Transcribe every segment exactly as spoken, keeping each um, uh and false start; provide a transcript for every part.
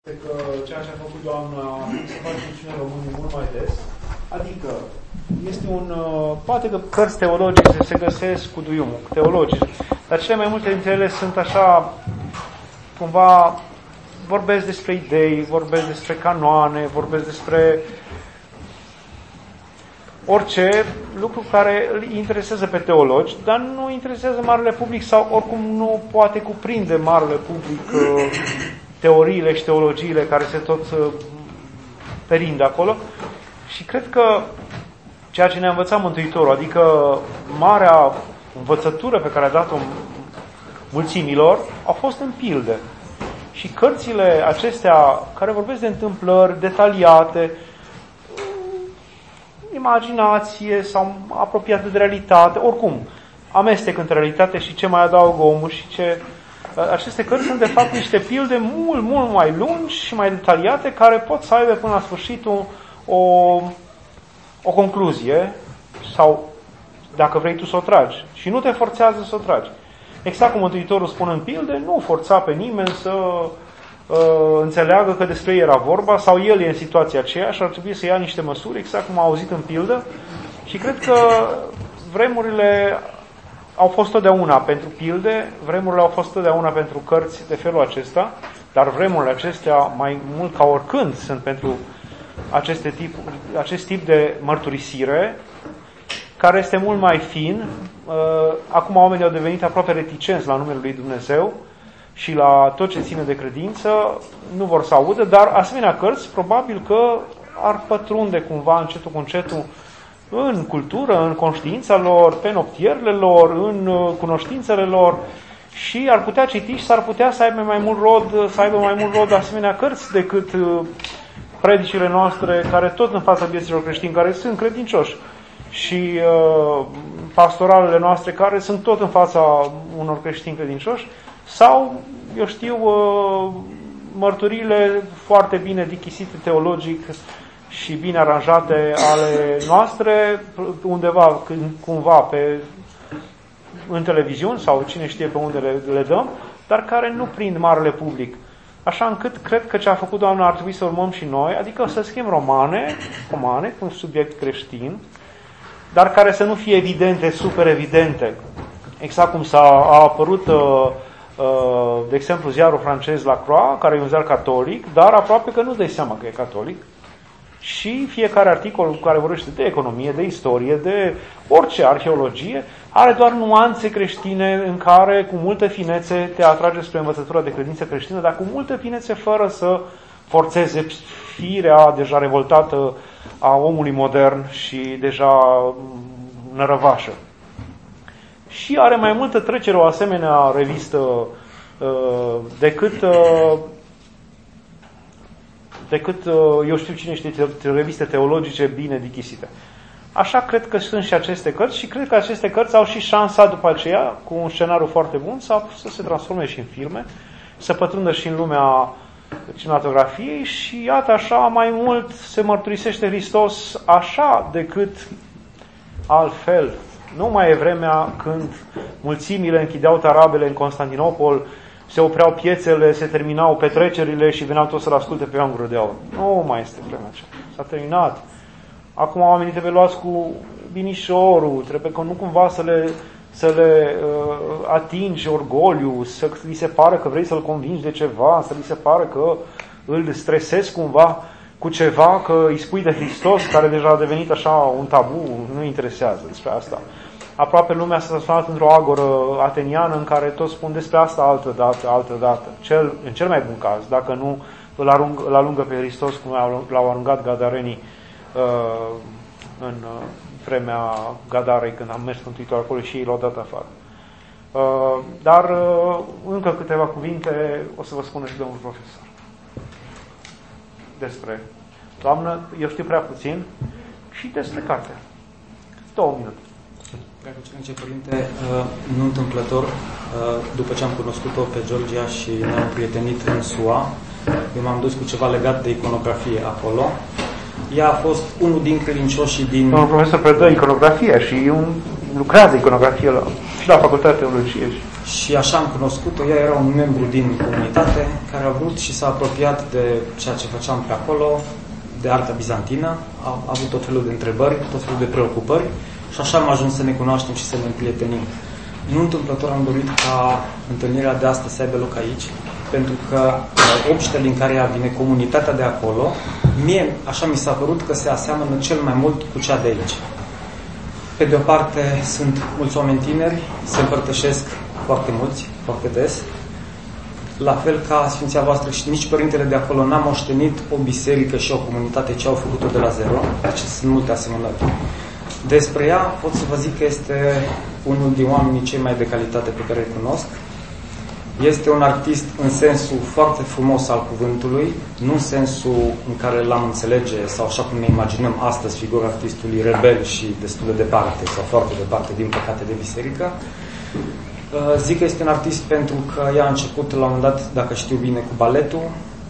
că ceea ce a făcut doamna să face mențiune românii mult mai des, adică este un, poate că cărți teologice se găsesc cu duiumul, teologice, dar cele mai multe dintre ele sunt așa, cumva, vorbesc despre idei, vorbesc despre canoane, vorbesc despre orice lucru care îl interesează pe teologi, dar nu interesează marele public sau oricum nu poate cuprinde marele public teoriile și teologiile care se tot perind acolo. Și cred că ceea ce ne-a învățat Mântuitorul, adică marea învățătură pe care a dat-o mulțimilor, au fost în pilde. Și cărțile acestea care vorbesc de întâmplări detaliate, imaginație sau apropiate de realitate, oricum, amestec între realitate și ce mai adaugă omul și ce... Aceste cărți sunt de fapt niște pilde mult, mult mai lungi și mai detaliate care pot să aibă până la sfârșit o, o, o concluzie sau, dacă vrei tu să o tragi. Și nu te forțează să o tragi. Exact cum Mântuitorul spune în pilde, nu forța pe nimeni să uh, înțeleagă că despre ei era vorba sau el e în situația aceea și ar trebui să ia niște măsuri, exact cum a auzit în pildă. Și cred că vremurile au fost totdeauna pentru pilde, vremurile au fost totdeauna pentru cărți de felul acesta, dar vremurile acestea, mai mult ca oricând, sunt pentru aceste tip, acest tip de mărturisire, care este mult mai fin. Acum oamenii au devenit aproape reticenți la numele lui Dumnezeu și la tot ce ține de credință, nu vor să audă, dar asemenea cărți, probabil că ar pătrunde cumva încetul cu încetul în cultură, în conștiința lor, pe noptierele lor, în cunoștințele lor și ar putea citi și s-ar putea să aibă mai mult rod, să aibă mai mult rod asemenea cărți decât predicile noastre, care tot în fața vieților creștini, care sunt credincioși, și uh, pastoralele noastre, care sunt tot în fața unor creștini credincioși, sau, eu știu, uh, mărturiile foarte bine dichisite teologic și bine aranjate ale noastre, undeva, cumva, pe, în televiziuni sau cine știe pe unde le, le dăm, dar care nu prind marele public. Așa încât cred că ce a făcut Doamna ar trebui să urmăm și noi, adică să scriem romane, romane cu un subiect creștin, dar care să nu fie evidente, super evidente. Exact cum s-a a apărut, de exemplu, ziarul francez La Croix, care e un ziar catolic, dar aproape că nu dai seama că e catolic. Și fiecare articol care vorbește de economie, de istorie, de orice arheologie, are doar nuanțe creștine în care cu multă finețe te atrage spre învățătura de credință creștină, dar cu multă finețe fără să forțeze firea deja revoltată a omului modern și deja nărăvașă. Și are mai multă trecere o asemenea revistă uh, decât... Uh, decât, eu știu cine știe, reviste teologice bine dichisite. Așa cred că sunt și aceste cărți și cred că aceste cărți au și șansa după aceea, cu un scenariu foarte bun, să, să se transforme și în filme, să pătrundă și în lumea cinematografiei și iată așa mai mult se mărturisește Hristos așa decât altfel. Nu mai e vremea când mulțimile închideau tarabele în Constantinopol, se opreau piețele, se terminau petrecerile și veneau toți să-L asculte pe Ioan Gură de Aur. Nu mai este vremea aceea. S-a terminat. Acum oamenii trebuie luați cu binișorul, trebuie că nu cumva să le, să le uh, atingi orgoliu, să li se pară că vrei să-L convingi de ceva, să li se pară că îl stresezi cumva cu ceva, că îi spui de Hristos, care deja a devenit așa un tabu, nu interesează despre asta. Aproape lumea s-a transformat într-o agoră ateniană în care toți spun despre asta altă dată, altă dată. Cel, în cel mai bun caz, dacă nu îl, arung, îl alungă pe Hristos cum l-au aruncat gadarenii uh, în uh, vremea Gadarei, când am mers Mântuitorul acolo și ei l-au dat afară. Uh, dar uh, încă câteva cuvinte o să vă spună și domnul profesor. Despre Doamnă, eu știu prea puțin, și despre carte. Două minute. Dragă Părinte, nu întâmplător, după ce am cunoscut-o pe Georgia și ne-am prietenit în S U A, eu m-am dus cu ceva legat de iconografie acolo. Ea a fost unul din credincioșii din... Domnul profesor predă iconografie și un lucrează iconografie la, și la Facultatea de Teologie. Și așa am cunoscut-o, ea era un membru din comunitate care a vrut și s-a apropiat de ceea ce făceam pe acolo, de arta bizantină, a, a avut tot felul de întrebări, tot felul de preocupări și așa am ajuns să ne cunoaștem și să ne împrietenim. Nu întâmplător am dorit ca întâlnirea de astăzi să aibă loc aici, pentru că obștele în care ea vine, comunitatea de acolo, mie așa mi s-a părut că se aseamănă cel mai mult cu cea de aici. Pe de o parte sunt mulți oameni tineri, se împărtășesc foarte mulți, foarte des, la fel ca Sfinția voastră și nici părintele de acolo n-a moștenit o biserică și o comunitate ce au făcut-o de la zero, deci sunt multe asemănări. Despre ea pot să vă zic că este unul din oamenii cei mai de calitate pe care îl cunosc. Este un artist în sensul foarte frumos al cuvântului, nu în sensul în care l-am înțelege sau așa cum ne imaginăm astăzi figura artistului rebel și destul de departe sau foarte departe din păcate de biserică. Zic că este un artist pentru că ea a început la un moment dat, dacă știu bine, cu baletul,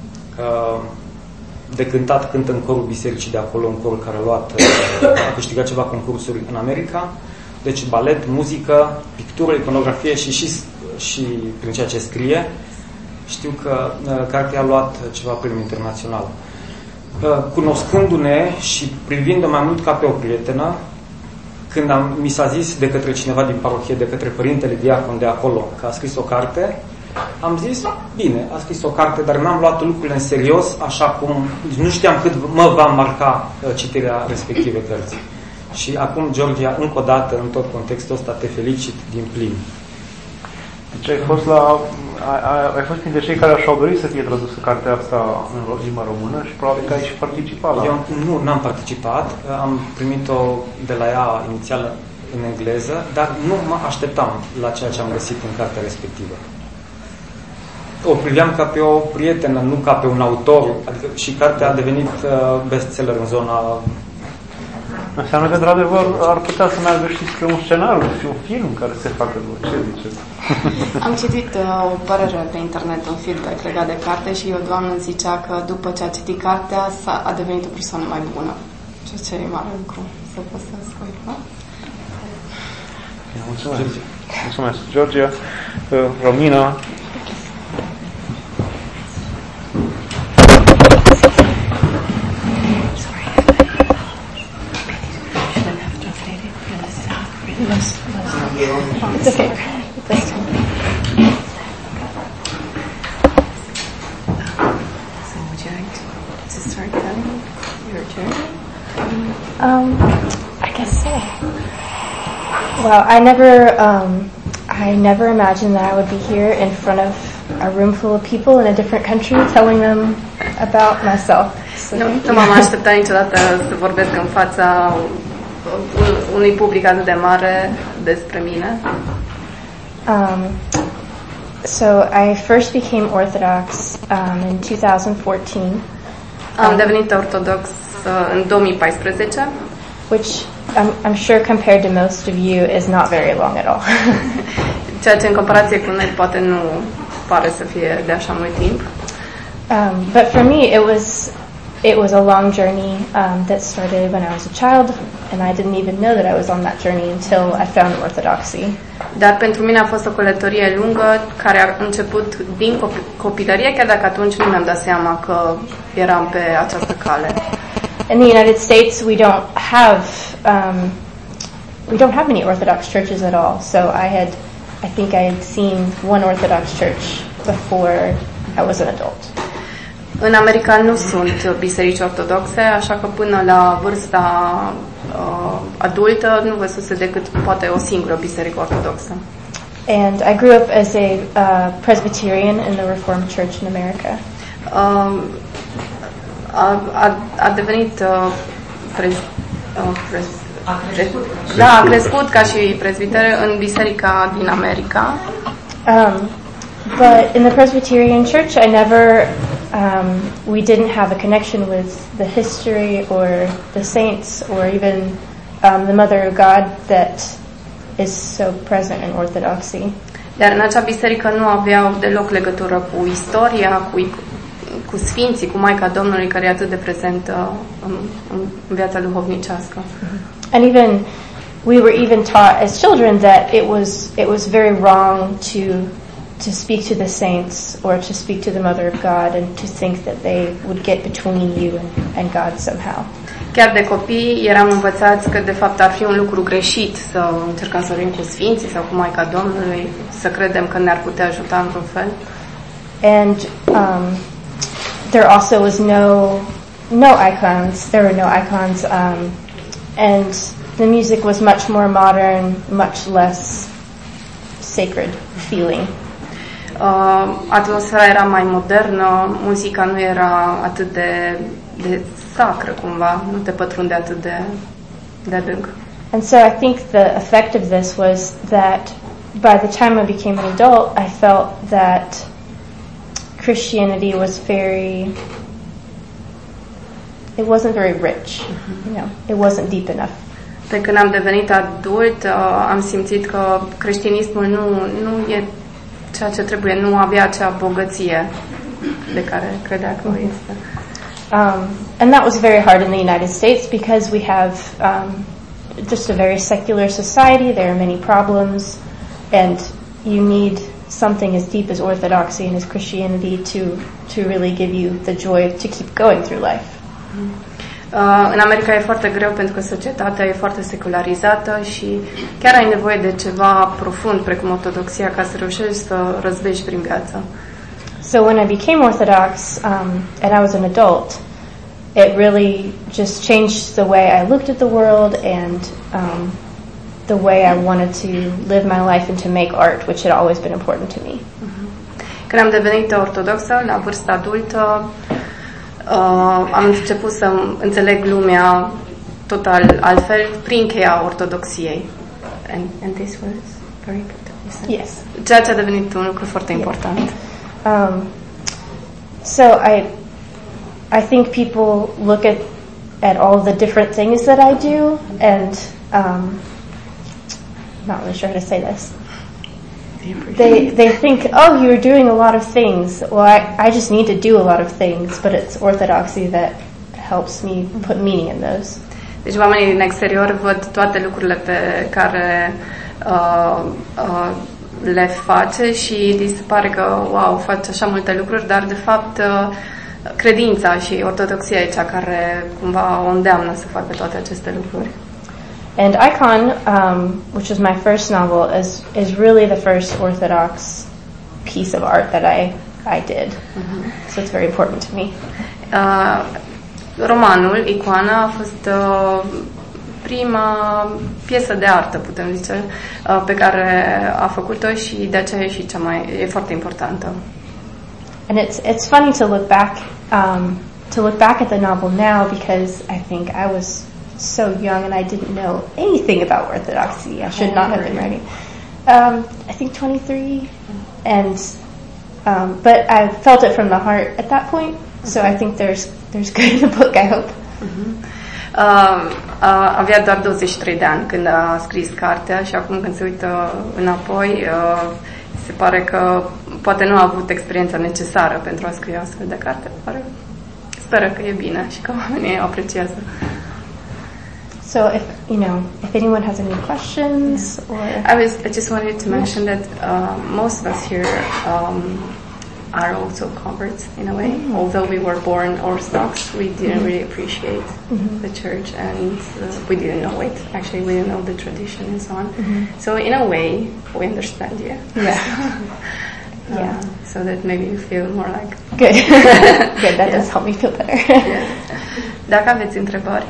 de cântat cântă în corul bisericii de acolo, în corul care a luat, a câștigat ceva concursuri în America. Deci balet, muzică, pictură, iconografie și, și, și prin ceea ce scrie. Știu că uh, cartea a luat ceva premiu internațional. Uh, cunoscându-ne și privind-o mai mult ca pe o prietenă, când am, mi s-a zis de către cineva din parohie, de către părintele diacon de acolo, că a scris o carte, am zis, bine, a scris o carte, dar n-am luat lucrurile în serios, așa cum nu știam cât mă va marca uh, citirea respective cărți. Și acum, Georgia, încă o dată, în tot contextul ăsta, te felicit din plin. Deci ai fost, la, ai, ai fost printre cei care și-au dorit să fie tradusă cartea asta în limba română și probabil că ai și participat la... Eu nu, n-am participat, am primit-o de la ea inițial în engleză, dar nu mă așteptam la ceea ce am găsit în cartea respectivă. O priveam ca pe o prietenă, nu ca pe un autor, adică și cartea a devenit bestseller în zona... Înseamnă că, într-adevăr, ar putea să meargă și spre un scenariu și un film care se facă după ce ziceți. Am citit uh, o părere pe internet, un feedback legat de carte și o doamnă zicea că după ce a citit cartea s-a, a devenit o persoană mai bună. Ceea ce e mare lucru să poți să spui, nu? Mulțumesc. Mulțumesc, Georgia, uh, Romina. It's okay. Thanks. So would you like to start telling your journey? Um, I guess so. Well, I never, um, I never imagined that I would be here in front of a room full of people in a different country telling them about myself. So nu, nu m-am așteptat niciodată să vorbesc în fața unui public atât de mare despre mine. Um, so I first became Orthodox um, in two thousand fourteen. Am devenit ortodox uh, în două mii paisprezece, which I'm, I'm sure compared to most of you is not very long at all. ceea ce în comparație cu noi poate nu pare să fie de așa mult timp. Um, but for me, it was it was a long journey um, that started when I was a child, and I didn't even know that I was on that journey until I found Orthodoxy. Dar pentru mine a fost o călătorie lungă care a început din copilărie, chiar dacă atunci nu mi-am dat seama că eram pe această cale. In the United States, we don't have um, we don't have many Orthodox churches at all. So I had, I think I had seen one Orthodox church before I was an adult. În America nu sunt biserici ortodoxe, așa că până la vârsta uh, adultă nu văzuse decât poate o singură biserică ortodoxă. And I grew up as a uh, Presbyterian in the Reformed Church in America. Uh, a, a, a devenit uh, prez, uh, prez, prez, da, a crescut ca și prezbiter în biserica din America. Um, but in the Presbyterian Church, I never Um, we didn't have a connection with the history or the saints or even um, the Mother of God that is so present in Orthodoxy. Dar în acea biserică nu aveau deloc legătură cu istoria, cu, cu sfinții, cu Maica Domnului, care e atât de prezentă în, în viața duhovnicească. Mm-hmm. And even we were even taught as children that it was it was very wrong to to speak to the saints or to speak to the Mother of God and to think that they would get between you and, and God somehow. Chiar de copii eram învățați că de fapt ar fi un lucru greșit să încercăm să vorbim cu Sfinții sau cu Maica Domnului, să credem că ne-ar putea ajuta în vreun fel. And um, there also was no no icons. There were no icons, um, and the music was much more modern, much less sacred feeling. Uh, atmosfera era mai modernă, muzica nu era atât de, de sacră cumva, nu te pătrunde atât de, de adânc. And so I think the effect of this was that by the time I became an adult, I felt that Christianity was very, it wasn't very rich, mm-hmm. you know, it wasn't deep enough. Pe când am devenit adult, uh, am simțit că creștinismul nu, nu e ceea ce trebuie, nu avea acea bogăție de care credea că este. Um, and that was very hard in the United States because we have um, just a very secular society. There are many problems, and you need something as deep as orthodoxy and as Christianity to to really give you the joy to keep going through life. Uh, în America e foarte greu pentru că societatea e foarte secularizată și chiar ai nevoie de ceva profund precum ortodoxia ca să reușești să răzbești prin viață. So when I became Orthodox um, and I was an adult, it really just changed the way I looked at the world and um, the way I wanted to live my life and to make art, which had always been important to me. Uh-huh. Când am devenit ortodoxă, la vârsta adultă, uh, am început să înțeleg lumea total altfel prin cheia ortodoxiei. And, and this was very important. Yes. Ceea ce a devenit un lucru foarte important. Um, so I, I think people look at at all the different things that I do, and um, I'm not really sure how to say this. They they think, oh, you're doing a lot of things. Well, I, I just need to do a lot of things, but it's orthodoxy that helps me put meaning in those. Deci oamenii din exterior văd toate lucrurile pe care uh, uh, le face și li se pare că, wow, face așa multe lucruri, dar de fapt credința și ortodoxia e cea care cumva o îndeamnă să facă toate aceste lucruri. And Icon, um, which was my first novel, is is really the first Orthodox piece of art that I I did. Mm-hmm. So it's very important to me. Uh, romanul, Icoana, a fost uh, prima piesă de artă, putem zice, uh, pe care a făcut-o și de aceea e și cea mai e foarte importantă. And it's it's funny to look back um, to look back at the novel now because I think I was so young and I didn't know anything about Orthodoxy. I should not have been writing. Um, I think twenty-three, and um, but I felt it from the heart at that point. So I think there's there's good in the book, I hope. Mm-hmm. Uh, uh, avea doar douăzeci și trei de ani când a scris cartea și acum când se uită înapoi uh, se pare că poate nu a avut experiența necesară pentru a scrie astfel de carte. Pare, speră că e bine și că oamenii o apreciază. So if you know, if anyone has any questions, or I was I just wanted to mention that uh, most of us here um, are also converts in a way. Mm-hmm. Although we were born Orthodox, we didn't mm-hmm. really appreciate mm-hmm. the church, and uh, we didn't know it. Actually, we didn't know the tradition and so on. Mm-hmm. So in a way, we understand you. Yeah. uh, yeah. So that maybe you feel more like good. Good. That yeah. does help me feel better. Yeah. Dacă aveți întrebări.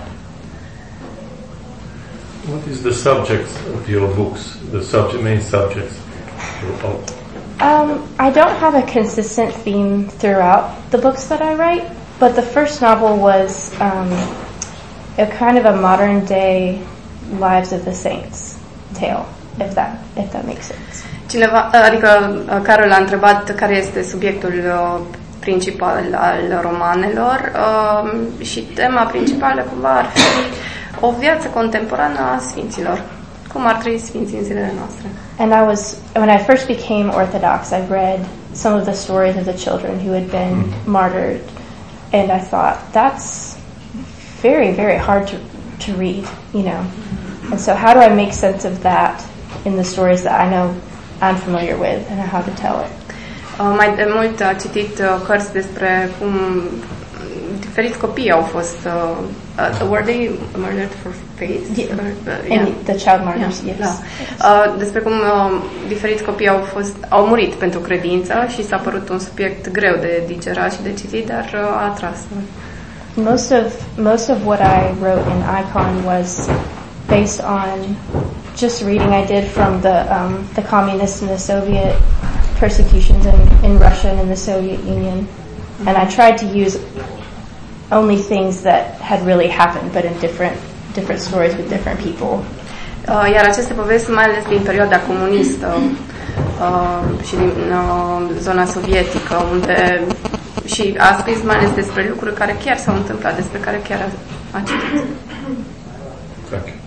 What is the subject of your books? The subject, main subjects. Um, I don't have a consistent theme throughout the books that I write, but the first novel was um, a kind of a modern day Lives of the Saints tale, if that if that makes sense. Cineva, adică Carol a întrebat care este subiectul principal al romanelor uh, și tema principală cumva ar fi o viață contemporană a sfinților. Cum ar trăi sfinții în zilele noastre? And I was, when I first became Orthodox, I read some of the stories of the children who had been mm-hmm. martyred, and I thought, that's very, very hard to to read, you know. Mm-hmm. And so how do I make sense of that in the stories that I know I'm familiar with and how to tell it? Uh, mai de mult a citit uh, cărți despre cum diferiți copii au fost uh, uh, were they murdered for faith? Yeah. Or, uh, yeah. The child martyrs, Yeah. yes. Da. Uh, despre cum uh, diferiți copii au fost au murit pentru credință și s-a părut un subiect greu de digerat și de citit, dar uh, a atras. Most of most of what I wrote in Icon was based on just reading I did from the um, the communist and the Soviet persecutions in, in Russia and in the Soviet Union, and I tried to use only things that had really happened, but in different different stories with different people. Uh, iar aceste povesti sunt mai ales din perioada comunistă uh, și din uh, zona sovietică, unde și a scris mai ales despre lucruri care chiar s-au întâmplat, despre care chiar a, a citit. Thank you.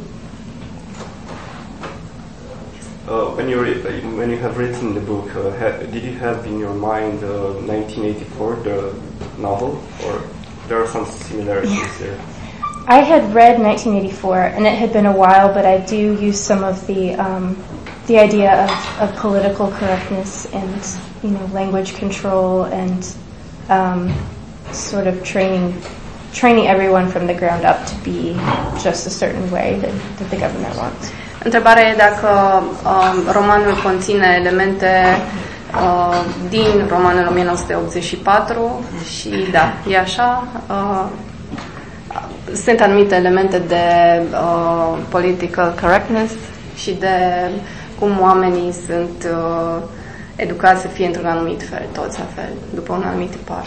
Uh, when you re- when you have written the book, uh, ha- did you have in your mind uh, nineteen eighty-four, the novel, or there are some similarities there? I had read nineteen eighty-four, and it had been a while, but I do use some of the um, the idea of, of political correctness and you know language control and um, sort of training training everyone from the ground up to be just a certain way that, that the government wants. Întrebarea e dacă um, romanul conține elemente uh, din romanul nouăsprezece optzeci și patru și da, e așa. Uh, sunt anumite elemente de uh, political correctness și de cum oamenii sunt uh, educați să fie într-un anumit fel, toți la fel, după un anumit tipar.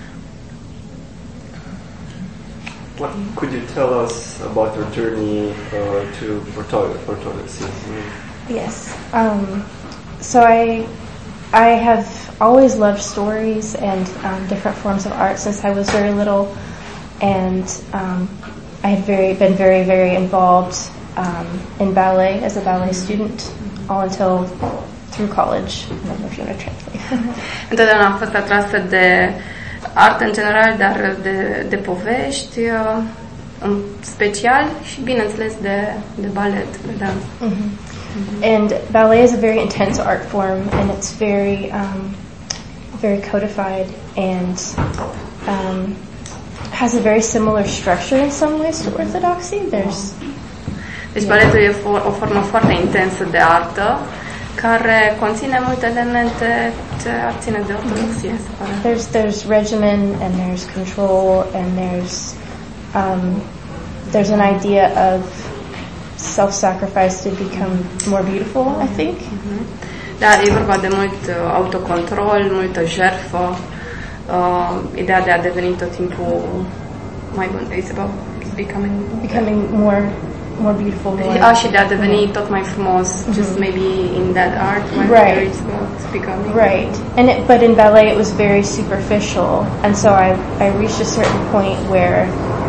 What could you tell us about your journey uh, to Orthodoxy? Yes. Um, so I I have always loved stories and um, different forms of art since I was very little, and um, I had very been very very involved um, in ballet as a ballet student all until through college. I don't know if you want to translate. Întotdeauna am fost atrasă de artă în general, dar de, de povești în special și bineînțeles de, de balet, de dans. Mm-hmm. Mm-hmm. And ballet is a very intense art form, and it's very um, very codified and um, has a very similar structure in some ways to orthodoxy. There's Deci baletul e for, o formă foarte intensă de artă care conține multe elemente ce ar ține de ortodoxie, se pare. There's there's regimen and there's control and there's um, there's an idea of self-sacrifice to become more beautiful, I think. Mm-hmm. Da, e vorba de mult uh, autocontrol, multă jertfă, uh, ideea de a deveni tot timpul mai bun. It's about becoming becoming more more beautiful, more. Ah, și de a deveni tot mai frumos, mm-hmm. just maybe in that art, right? It's about becoming. Right, and it, but in ballet it was very superficial, and so I I reached a certain point where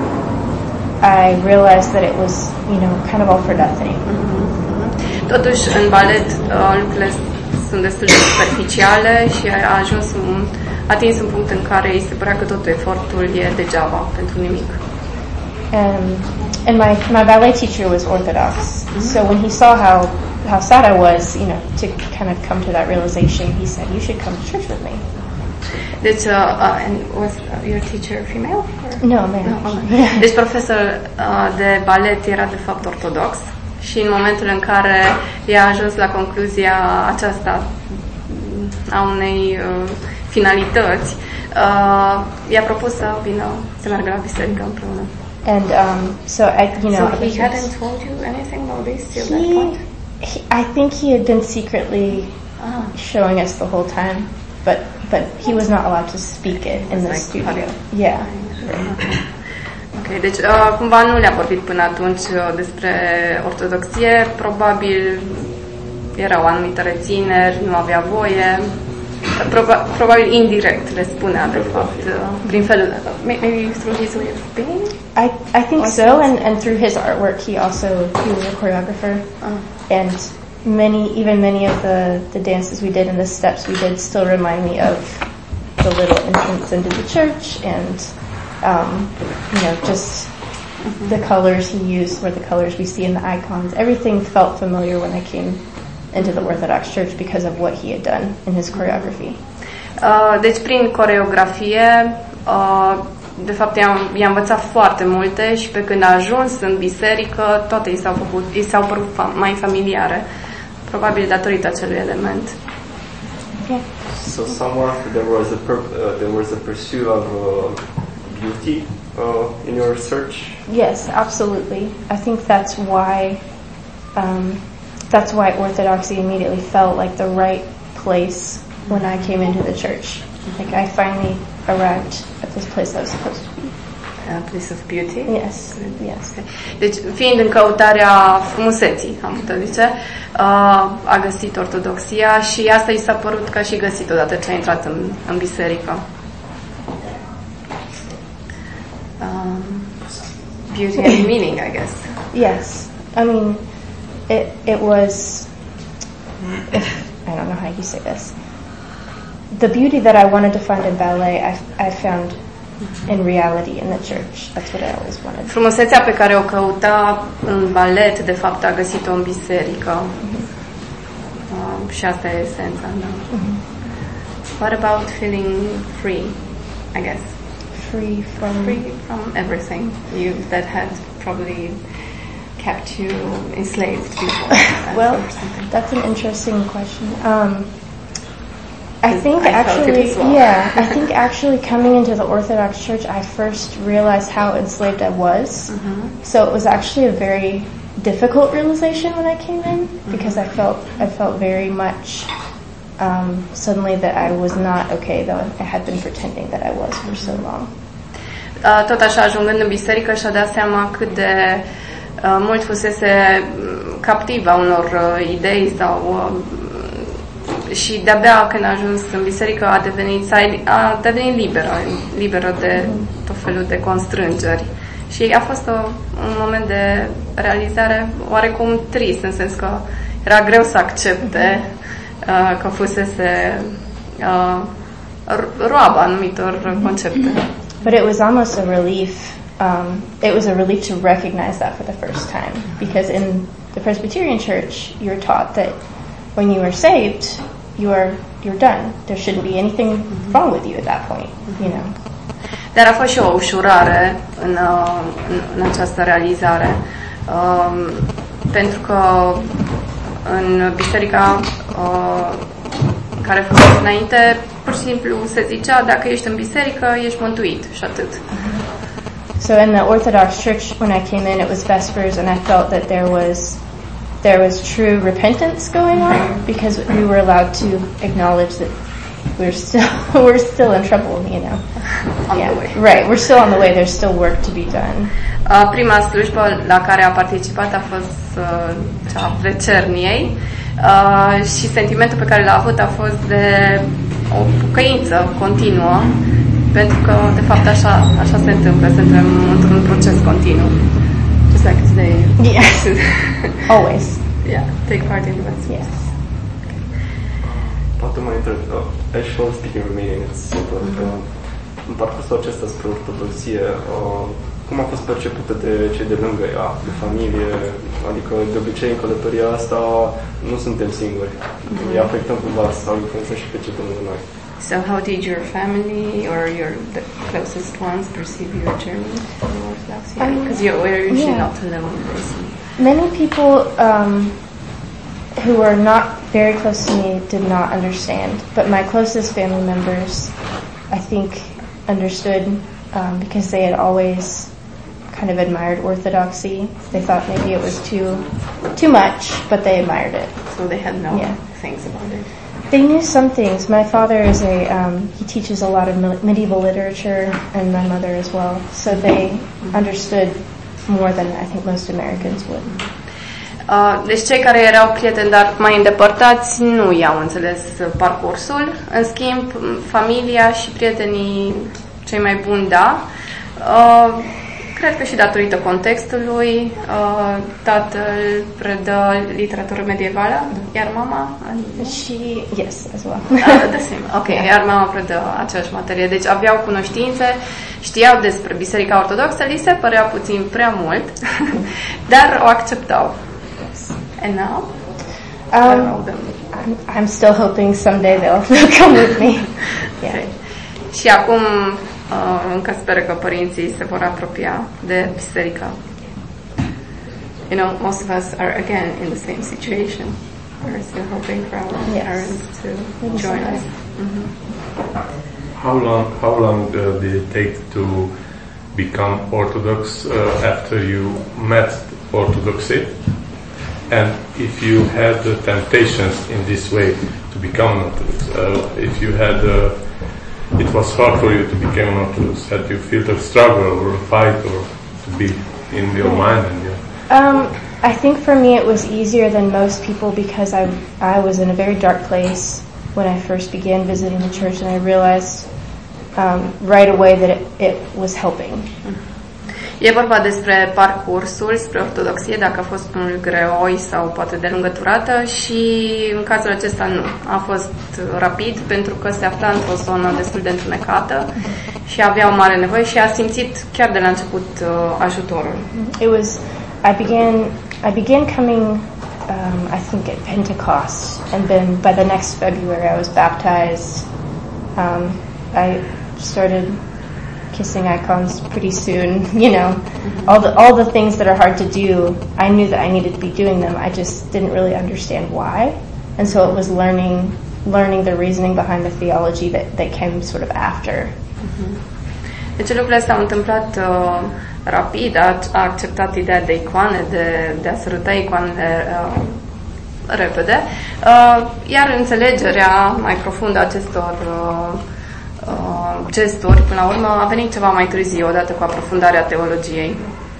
I realized that it was, you know, kind of all for nothing. Mm-hmm. Totuși, în balet uh, lucrurile sunt destul de superficiale și a ajuns un, atins un punct în care îi se părea că tot efortul e degeaba pentru nimic. Um, and my my ballet teacher was Orthodox, mm-hmm. so when he saw how how sad I was, you know, to kind of come to that realization, he said, "You should come to church with me." Deci, uh, uh, and was your teacher female? Or? No, man. No, okay. Deci profesor uh, de balet era de fapt ortodox și în momentul în care ea a ajuns la concluzia aceasta a unei uh, finalități, uh, i-a propus să vină să meargă la biserică împreună. And um, so I, you know, so he hadn't told you anything about this till he, that point? He, I think he had been secretly ah. showing us the whole time, but but he was not allowed to speak it in the like studio. public. Yeah. Ok, deci uh, cumva nu le-a vorbit până atunci uh, despre ortodoxie, probabil erau anumite rețineri, nu avea voie. Proba- probabil indirect le spunea de fapt uh, prin felul maybe through his way of being. I I think so, and and through his artwork, he also he was a choreographer, uh. and many even many of the the dances we did and the steps we did still remind me of the little entrance into the church, and um, you know, just Mm-hmm. The colors he used were the colors we see in the icons. Everything felt familiar when I came into the Orthodox Church because of what he had done in his choreography. Uh, deci prin coreografie, uh, de fapt i-am, i-am învățat foarte multe și pe când a ajuns în biserică, toate i s-au, făcut, i s-au părut fa- mai familiare, probabil datorită acelui element. Yeah. So somewhat there was a pur- uh, there was a pursuit of uh, beauty uh, in your search. Yes, absolutely. I think that's why um, that's why Orthodoxy immediately felt like the right place when I came into the church. Like I finally arrived at this place I was supposed to be. A place of beauty? Yes, yes. Deci, fiind în căutarea frumuseții, am putea zice, uh, a găsit ortodoxia și asta i s-a părut ca și găsit odată ce a intrat în, în biserică. Um, beauty and meaning, I guess. Yes. I mean, it it was, if, I don't know how you say this. The beauty that I wanted to find in ballet, I, I found in reality in the church. That's what I always wanted. Frumusețea pe care o căuta în balet, de fapt, a găsit-o în biserică. Mm-hmm. Um, și asta e esența, da. Mm-hmm. What about feeling free, I guess? Free from... Free from everything you that had probably kept you enslaved before. Well, that's an interesting question. Um, I think I actually, well. yeah, I think actually coming into the Orthodox Church, I first realized how enslaved I was. Mm-hmm. So it was actually a very difficult realization when I came in, mm-hmm. because I felt I felt very much um, suddenly that I was not okay, though I had been pretending that I was for so long. Uh, tot așa, ajungând în biserică, și-a dat seama cât de uh, mult fusese captivă unor uh, idei sau uh, și de-abia când a ajuns în biserică a devenit, a devenit liberă, liberă de tot felul de constrângeri. Și a fost o, un moment de realizare oarecum trist, în sens că era greu să accepte uh, că fusese uh, roaba anumitor concepte. But it was almost a relief. Um, it was a relief to recognize that for the first time, because in the Presbyterian Church, you're taught that when you are saved, you are you're done. There shouldn't be anything wrong with you at that point, you know. Dar a fost și o ușurare în, în, în această realizare, um, pentru că în biserica uh, care a fost înainte, pur și simplu se zicea, dacă ești în biserică, ești mântuit și atât. So in the Orthodox Church, when I came in, it was Vespers, and I felt that there was there was true repentance going on, because we were allowed to acknowledge that we're still we're still in trouble, you know. On yeah, the way. Right, we're still on the way. There's still work to be done. Uh, prima slujbă la care a participat a fost uh, cea a vecerniei uh, și sentimentul pe care l-a avut a fost de o pocăință continuă, pentru că de fapt așa așa se întâmplă, suntem într-un proces continuu. Just like today. Yes. Always. Yeah, take part in the Yes. Poate mai întreb, uh, I shall speak in Romanian, it's simple. Uh, în parcursul acesta spre ortodoxie, uh, cum a fost percepută de cei de lângă ea, de familie? Adică, de obicei, în călătoria asta nu suntem singuri. Mm-hmm. Îi afectăm cumva sau influențăm și pe cei de lângă noi. So how did your family or your the closest ones perceive your journey in Orthodoxy? Because you're, you're usually yeah. not alone person. Many people um, who are not very close to me did not understand, but my closest family members, I think, understood um, because they had always kind of admired Orthodoxy. They thought maybe it was too too much, but they admired it. So they had no Yeah. things about it. They knew some things. My father is a, um, he teaches a lot of medieval literature, and my mother as well. So they understood more than I think most Americans would. Uh, deci cei care erau prieteni, dar mai îndepărtați, nu i-au înțeles parcursul. În schimb, familia și prietenii cei mai buni, da. Uh, Cred că și datorită contextului, uh, tatăl predă literatură medievală, iar mama... She, yes, as well. uh, the same. Ok, iar mama predă aceeași materie. Deci aveau cunoștințe, știau despre Biserica Ortodoxă, li se părea puțin prea mult, dar o acceptau. And now? Um, I'm, I'm still hoping someday they'll, they'll come with me. Yeah. Okay. Și acum uh, încă sper că părinții se vor apropia de biserică. You know, most of us are again in the same situation. We're still hoping for our yes. parents to Maybe join someday. us. Mm-hmm. How long how long uh, did it take to become Orthodox uh, after you met Orthodoxy? And if you had uh, temptations in this way to become an Orthodox, uh, if you had, uh, it was hard for you to become an Orthodox, had you felt a struggle or a fight or to be in your mind and your... Um, I think for me it was easier than most people because I I was in a very dark place when I first began visiting the church, and I realized um, right away that it, it was helping. E vorba despre parcursul spre ortodoxie, dacă a fost unul greoi sau poate de lungă durată, și în cazul acesta nu. A fost rapid pentru că se afla într-o zonă destul de întunecată și avea o mare nevoie și a simțit chiar de la început uh, ajutorul. It was I began I began coming um, I think at Pentecost, and then by the next February I was baptized. Um, I started kissing icons pretty soon, you know. Mm-hmm. All the all the things that are hard to do, I knew that I needed to be doing them. I just didn't really understand why. And so it was learning learning the reasoning behind the theology that, that came sort of after. Mm-hmm. Deci lucrurile s-au întâmplat uh, rapid, a, a acceptat ideea de icoane, de, de a săruta icoanele uh, repede, uh, iar înțelegerea mai profundă a acestor uh, Uh, gesturi, până la urmă, a venit ceva mai târziu, odată cu aprofundarea teologiei.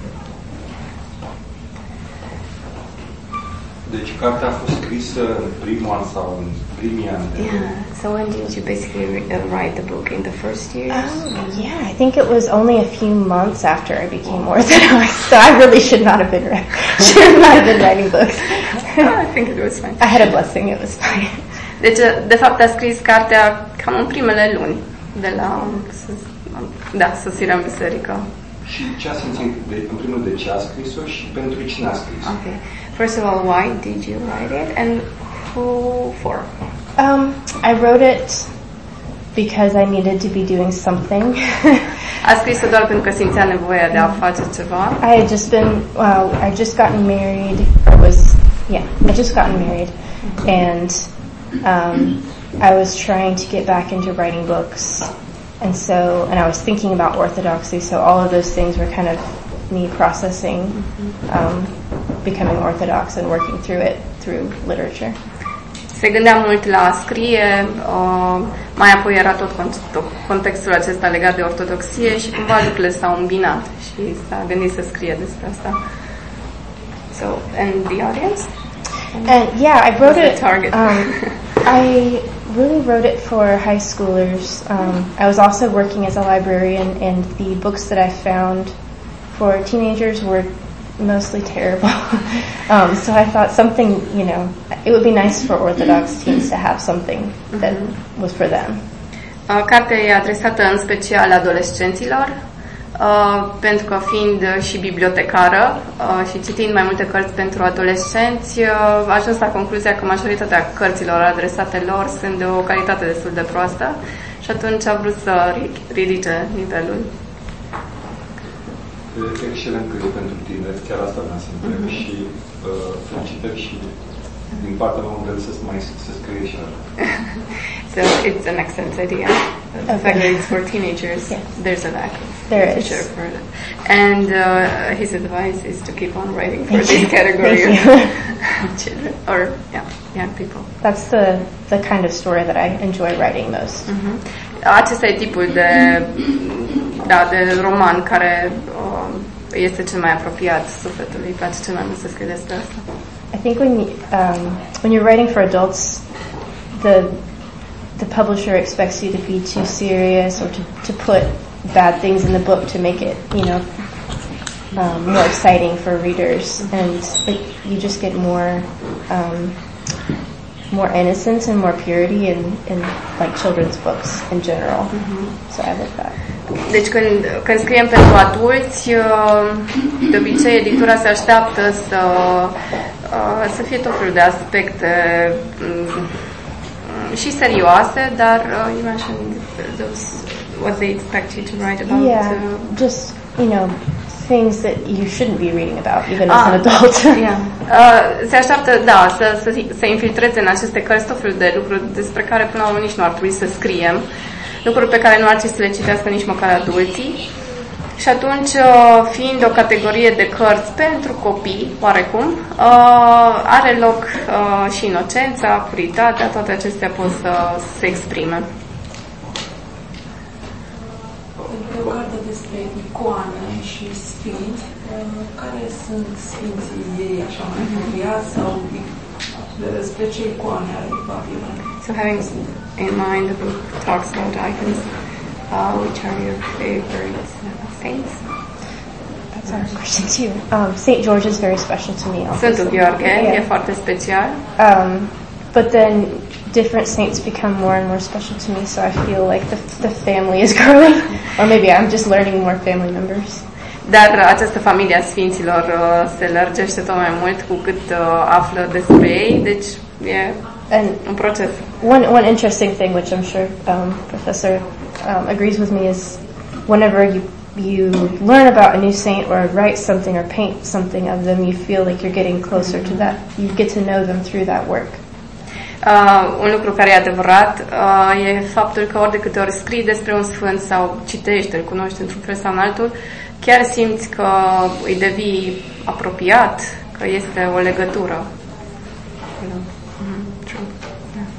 Deci cartea a fost scrisă în primul an sau în primii ani? Yeah. So when did you basically write the book? In the first years? Oh, yeah. I think it was only a few months after I became Orthodox, so I really should not have been should not have been writing books. I think it was fine. I had a blessing. It was fine. Deci, de fapt, a scris cartea cam în primele luni de la da, sosirea în biserică. Și ce a simțit, de, în primul de ce a scris-o și pentru cine a scris? Okay. First of all, why did you write it and who for? Um, I wrote it because I needed to be doing something. A scris-o doar pentru că simțea nevoia de a face ceva. I had just been, well, I just gotten married, or was, yeah, I just gotten married, and um, I was trying to get back into writing books, and so, and I was thinking about orthodoxy, so all of those things were kind of me processing um, becoming Orthodox and working through it through literature. Se gândea mult la a scrie, uh, mai apoi era tot contextul acesta legat de ortodoxie și cumva lucrurile s-au îmbinat și s-a gândit să scrie despre asta. So, and the audience? And yeah, I wrote it. Target. Um, I really wrote it for high schoolers. Um, I was also working as a librarian, and the books that I found for teenagers were mostly terrible. um, so I thought something, you know, it would be nice for Orthodox teens to have something that mm-hmm. was for them. Uh, cartea e adresată în special adolescenților, uh, pentru că fiind și bibliotecară uh, și citind mai multe cărți pentru adolescenți, uh, a ajuns la concluzia că majoritatea cărților adresate lor sunt de o calitate destul de proastă și atunci a vrut să ridice nivelul. Excelent că e pentru tineri, chiar asta vreau să întreb mm-hmm. și uh, felicitări și din partea mea îmi să mai să scrie și așa. So it's an excellent idea. The fact that it's for teenagers, yes. There's a lack of there literature is. for it. And uh, his advice is to keep on writing for Thank this you. category of children or yeah, young people. That's the the kind of story that I enjoy writing most. Mm-hmm. Acesta e tipul de da, de roman care uh, este cel mai apropiat sufletului, place cel mai mult să scrie despre asta. I think when you, um, when you're writing for adults, the the publisher expects you to be too serious or to, to put bad things in the book to make it, you know, um, more exciting for readers, and it, you just get more um, more innocence and more purity in, in like children's books in general. Mm-hmm. So I like that. Deci când, când scriem pentru adulți, de obicei editura se așteaptă să, să fie tot felul de aspecte și serioase, dar you mentioned those, what they expect you to write about. Yeah, uh, just, you know, things that you shouldn't be reading about, even ah, as an adult. Yeah. Uh, se așteaptă, da, să, să, să infiltreze în aceste cărți tot felul de lucruri despre care până la urmă nici nu ar trebui să scriem, lucruri pe care nu ar trebui să le citească nici măcar adulții. Și atunci, fiind o categorie de cărți pentru copii, oarecum, are loc și inocența, puritatea, toate acestea pot să se exprime. Pentru o carte despre icoane și sfinți, care sunt sfinții ei așa mai apropiați sau despre ce icoane are Babilon? So having in mind the book talks about icons, uh, which are your favorite saints? That's our question too. Um, Saint George is very special to me. Sfântul Gheorghe yeah. e foarte special. Um, but then different saints become more and more special to me, so I feel like the the family is growing, or maybe I'm just learning more family members. Dar această familie a sfinților uh, se lărgește tot mai mult cu cât uh, află despre ei, deci e and un proces. One one interesting thing, which I'm sure um, Professor um, agrees with me, is whenever you you learn about a new saint or write something or paint something of them, you feel like you're getting closer to that. You get to know them through that work. Uh, un lucru care e adevărat uh, e faptul că ori de câte ori scrii despre un sfânt sau citești, îl cunoști într-un fel sau în altul, chiar simți că îi devii apropiat, că este o legătură. Mm-hmm. True. Yeah.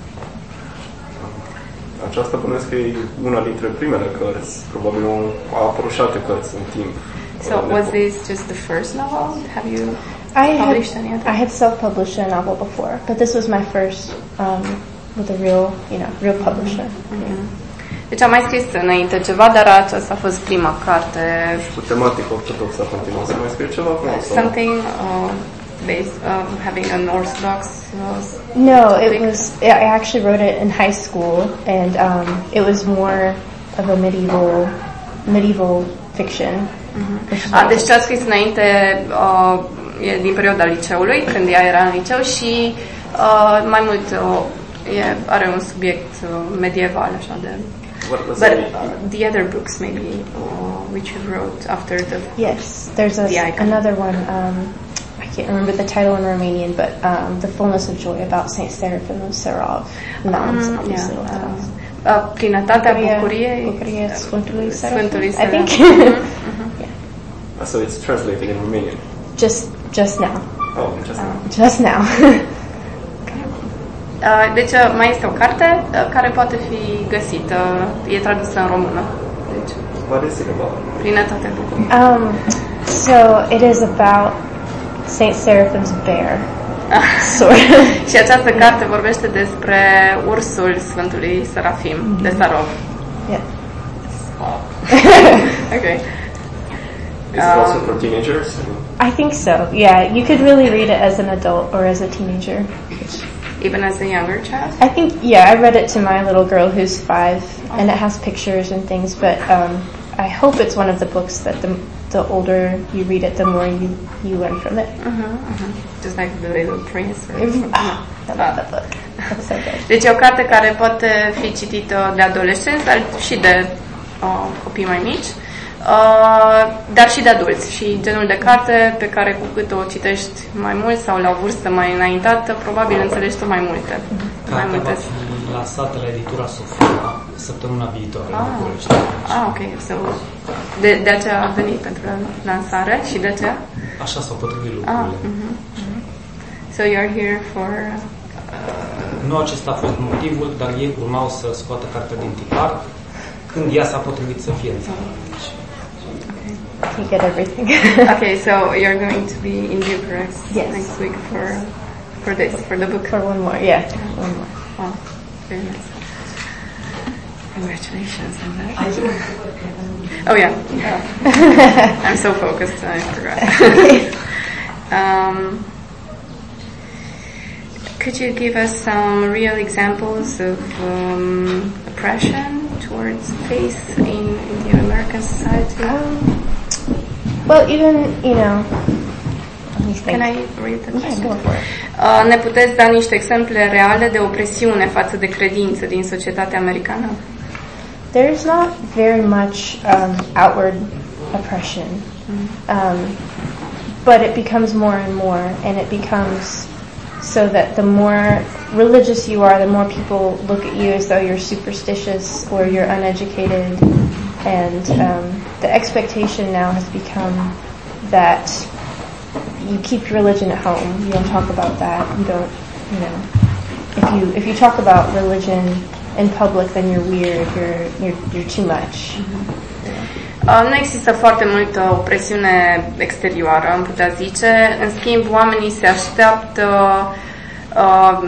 Aceasta bănuiesc că e una dintre primele cărți, probabil a apărut și alte cărți în timp. So was this just the first novel? Have you I published had, any other? I had self-published a novel before, but this was my first um, with a real, you know, real publisher. Mm-hmm. Deci am mai scris înainte ceva, dar aceasta a fost prima carte. Și cu tematică ortodoxă a continuat să mai scrie ceva? Something uh, based of uh, having an orthodox uh, No, topic? it was, I actually wrote it in high school, and um, it was more of a medieval, medieval fiction. Mm-hmm. Ah, deci ce a scris înainte uh, e din perioada liceului, când ea era în liceu și uh, mai mult uh, e, are un subiect uh, medieval, așa de... But uh, the other books maybe uh, which you wrote after the... Yes, there's a, the another one, um, I can't remember the title in Romanian, but um, The Fullness of Joy, about Saint Seraphim of Sarov. Mountains, um, obviously. Yeah, uh, uh, plinătatea bucuriei Bucuria Sfântului Seraphim, Sfântului I think. Mm-hmm. Mm-hmm. Yeah. So it's translated in Romanian? Just, just now. Oh, just now. Uh, just now. Uh, deci mai este o carte uh, care poate fi găsită, e tradusă în română. Deci, what is it about? Plinătatea bucuriei. Um, so it is about Saint Seraphim's bear. Sort of. Și această carte vorbește despre ursul Sfântului Serafim mm-hmm. de Sarov. Yeah. Wow. Okay. Is it um, also for teenagers? I think so. Yeah, you could really read it as an adult or as a teenager. Even as a younger child? I think, yeah, I read it to my little girl who's five, oh. and it has pictures and things, but um, I hope it's one of the books that the the older you read it, the more you, you learn from it. Uh-huh, uh-huh. Just like The Little Prince. Or oh, I love that book. That's so good. Deci e o carte care poate fi citită de adolescenți, dar și de uh, copii mai mici. Uh, dar și de adulți, și genul de carte pe care cu cât o citești mai mult sau la o vârstă mai înaintată, probabil înțelegi tot mai multe. Cartea mai multe. va fi lansată la editura Sofia săptămâna viitoare. Ah, ah ok. So, de, de aceea a venit pentru lansare și de aceea? Așa s-au potrivit lucrurile. Ah, uh-huh, uh-huh. So you're here for... Uh, nu acesta a fost motivul, dar ei urmau să scoată cartea din tipar când ea s-a potrivit să fie înțelegă. You get everything. Okay, so you're going to be in Bucharest yes. next week for for this, for the book? For one more, yeah. One more. Oh, very nice. Congratulations on that. Oh yeah. I'm so focused, I forgot. um, could you give us some real examples of um, oppression towards faith in Indian American society? Um, well, even, you know, Can I read the question? Yeah, go for it. Uh, ne puteți da niște exemple reale de opresiune față de credință din societatea americană? There's not very much um, outward oppression, um, but it becomes more and more, and it becomes so that the more religious you are, the more people look at you as though you're superstitious or you're uneducated, and um, the expectation now has become that you keep your religion at home. You don't talk about that. You don't, you know, if you if you talk about religion in public, then you're weird. You're you're you're too much. Uh, nu există foarte multă opresiune exterioară, am putea zice. În schimb, oamenii se așteaptă uh,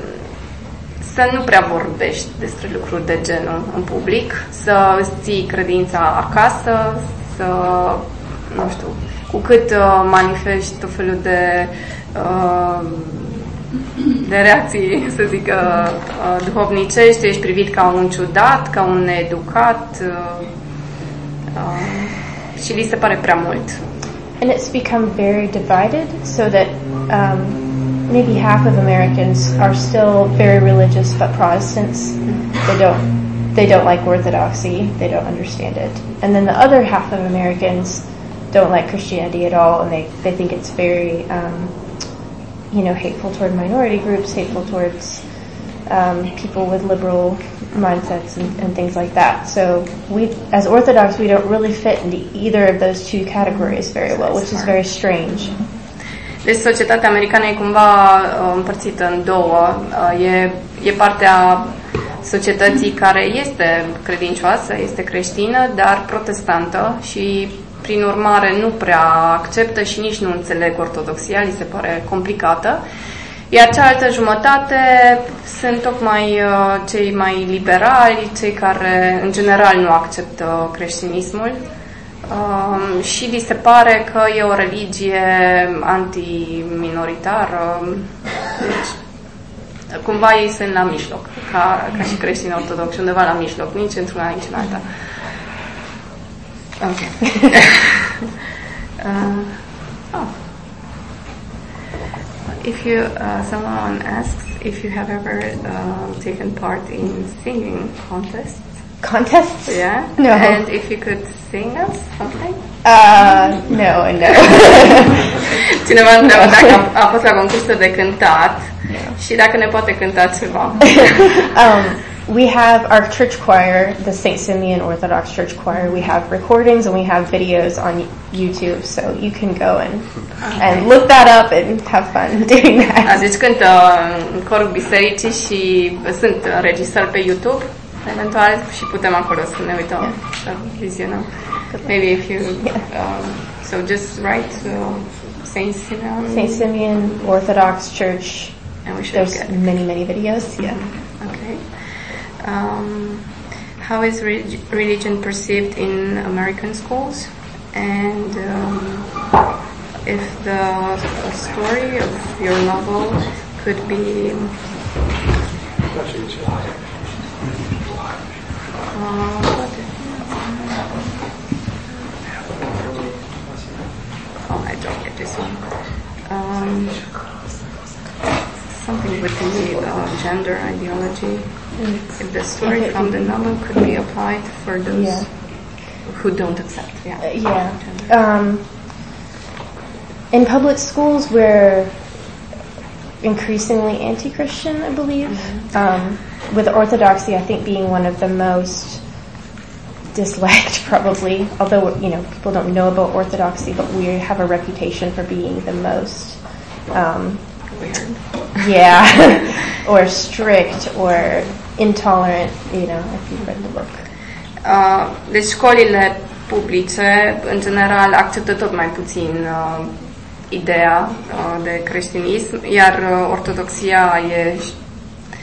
să nu prea vorbești despre lucruri de genul în public, să îți ții credința acasă, să, nu știu, cu cât uh, manifesti tot felul de uh, de reacții, să zic, uh, duhovnicești, ești privit ca un ciudat, ca un needucat, uh, uh, și li se pare prea mult. And it's become very divided, so that um, maybe half of Americans are still very religious, but Protestants, they don't they don't like Orthodoxy, they don't understand it. And then the other half of Americans don't like Christianity at all, and they, they think it's very, um, you know, hateful toward minority groups, hateful towards um, people with liberal mindsets and, and things like that. So we, as Orthodox, we don't really fit into either of those two categories very well, which is very strange. Deci societatea americană e cumva uh, împărțită în două. Uh, e, e partea societății care este credincioasă, este creștină, dar protestantă și prin urmare nu prea acceptă și nici nu înțeleg ortodoxia, li se pare complicată. Iar cealaltă jumătate sunt tocmai uh, cei mai liberali, cei care în general nu acceptă creștinismul uh, și li se pare că e o religie anti-minoritară. Deci, cumva ei sunt la mijloc, ca, ca și creștini ortodoxi, undeva la mijloc, nici într-una, nici în alta. Okay. uh, oh. If you, uh, someone asks if you have ever uh, taken part in singing contests. Contests? Yeah. No. And if you could sing us something? Uh, no and no. Cineva întreabă dacă a, a fost la concursul de cântat și dacă ne poate cânta ceva. um, We have our church choir, the Saint Simeon Orthodox Church Choir. We have recordings and we have videos on YouTube, so you can go and okay. and look that up and have fun doing that. A, deci cântă în corul bisericii și sunt înregistrări pe YouTube, eventual, și putem acolo să ne uităm, yeah. să vizionăm. Maybe if you, yeah. um, so just write uh, Saint Simeon. Saint Simeon Orthodox Church. And we should There's get many, many videos. Yeah. Okay. Um, how is re- religion perceived in American schools, and um, if the story of your novel could be uh, what is oh, I don't get this one. Um, something with the uh, gender ideology. If the story okay. from the novel could be applied for those yeah. who don't accept. Yeah. Uh, yeah. Um, in public schools, we're increasingly anti-Christian, I believe. Mm-hmm. Um, with Orthodoxy, I think being one of the most disliked, probably. Although, you know, people don't know about Orthodoxy, but we have a reputation for being the most um, weird. Yeah, or strict, or intolerant, you know, if you've read the book. Uh, deci școlile publice, în general, acceptă tot mai puțin uh, ideea uh, de creștinism, iar uh, ortodoxia e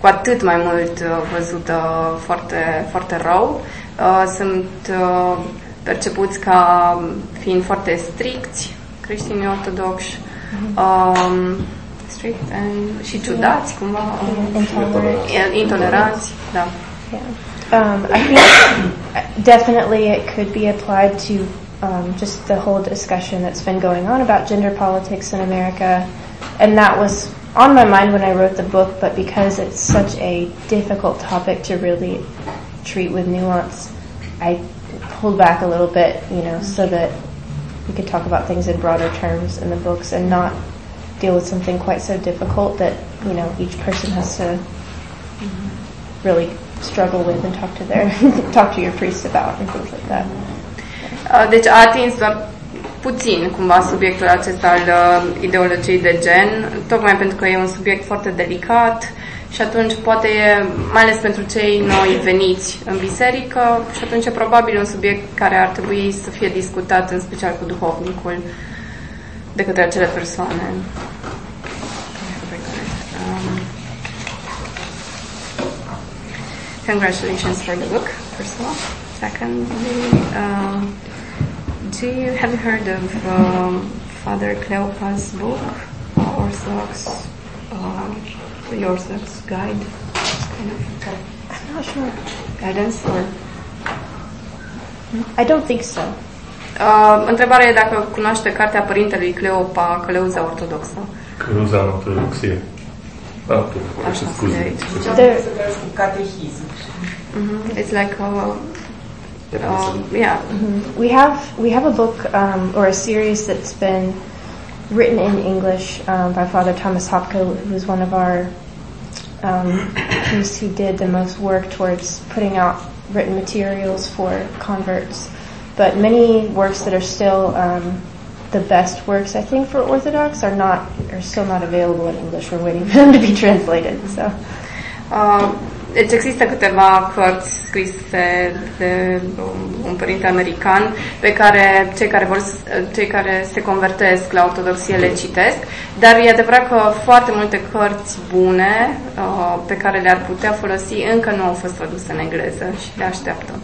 cu atât mai mult uh, văzută foarte, foarte rău. Uh, sunt uh, percepuți ca fiind foarte stricți, creștinii ortodoxi, um, strict and, și ciudați cumva, Intolerant. intoleranți, da. Yeah. Um, I think definitely it could be applied to um, just the whole discussion that's been going on about gender politics in America, and that was on my mind when I wrote the book, but because it's such a difficult topic to really treat with nuance, I pulled back a little bit, you know, so that we could talk about things in broader terms in the books and not deal with something quite so difficult that, you know, each person has to really struggle with and talk to their talk to your priest about and things like that. Deci a atins doar puțin cumva subiectul acesta al uh, ideologiei de gen, tocmai pentru că e un subiect foarte delicat și atunci poate e, mai ales pentru cei noi veniți în biserică, și atunci e probabil un subiect care ar trebui să fie discutat în special cu duhovnicul de către acele persoane. Um, congratulations for the book, first of all. Secondly, uh, do you have you heard of um, Father Cleopas' book, uh, Orthodox, uh, the Orthodox Guide, kind of? I'm not sure. Guidance or? I don't think so. Uh, întrebarea e dacă cunoaște cartea părintelui Cleopa, Călăuza Ortodoxă. Călăuza Ortodoxie. Așa scrie aici. Mm-hmm. It's like a, um, yeah. Mm-hmm. We have we have a book um, or a series that's been written in English um, by Father Thomas Hopko, who's one of our um, priests who did the most work towards putting out written materials for converts. But many works that are still um, the best works, I think, for Orthodox are not are still not available in English. We're waiting for them to be translated. So, uh, deci există câteva cărți scrise de un părinte american pe care cei care vor, cei care se convertesc la ortodoxie le citesc, dar e adevărat că foarte multe cărți bune uh, pe care le-ar putea folosi încă nu au fost traduse în engleză și le așteaptă.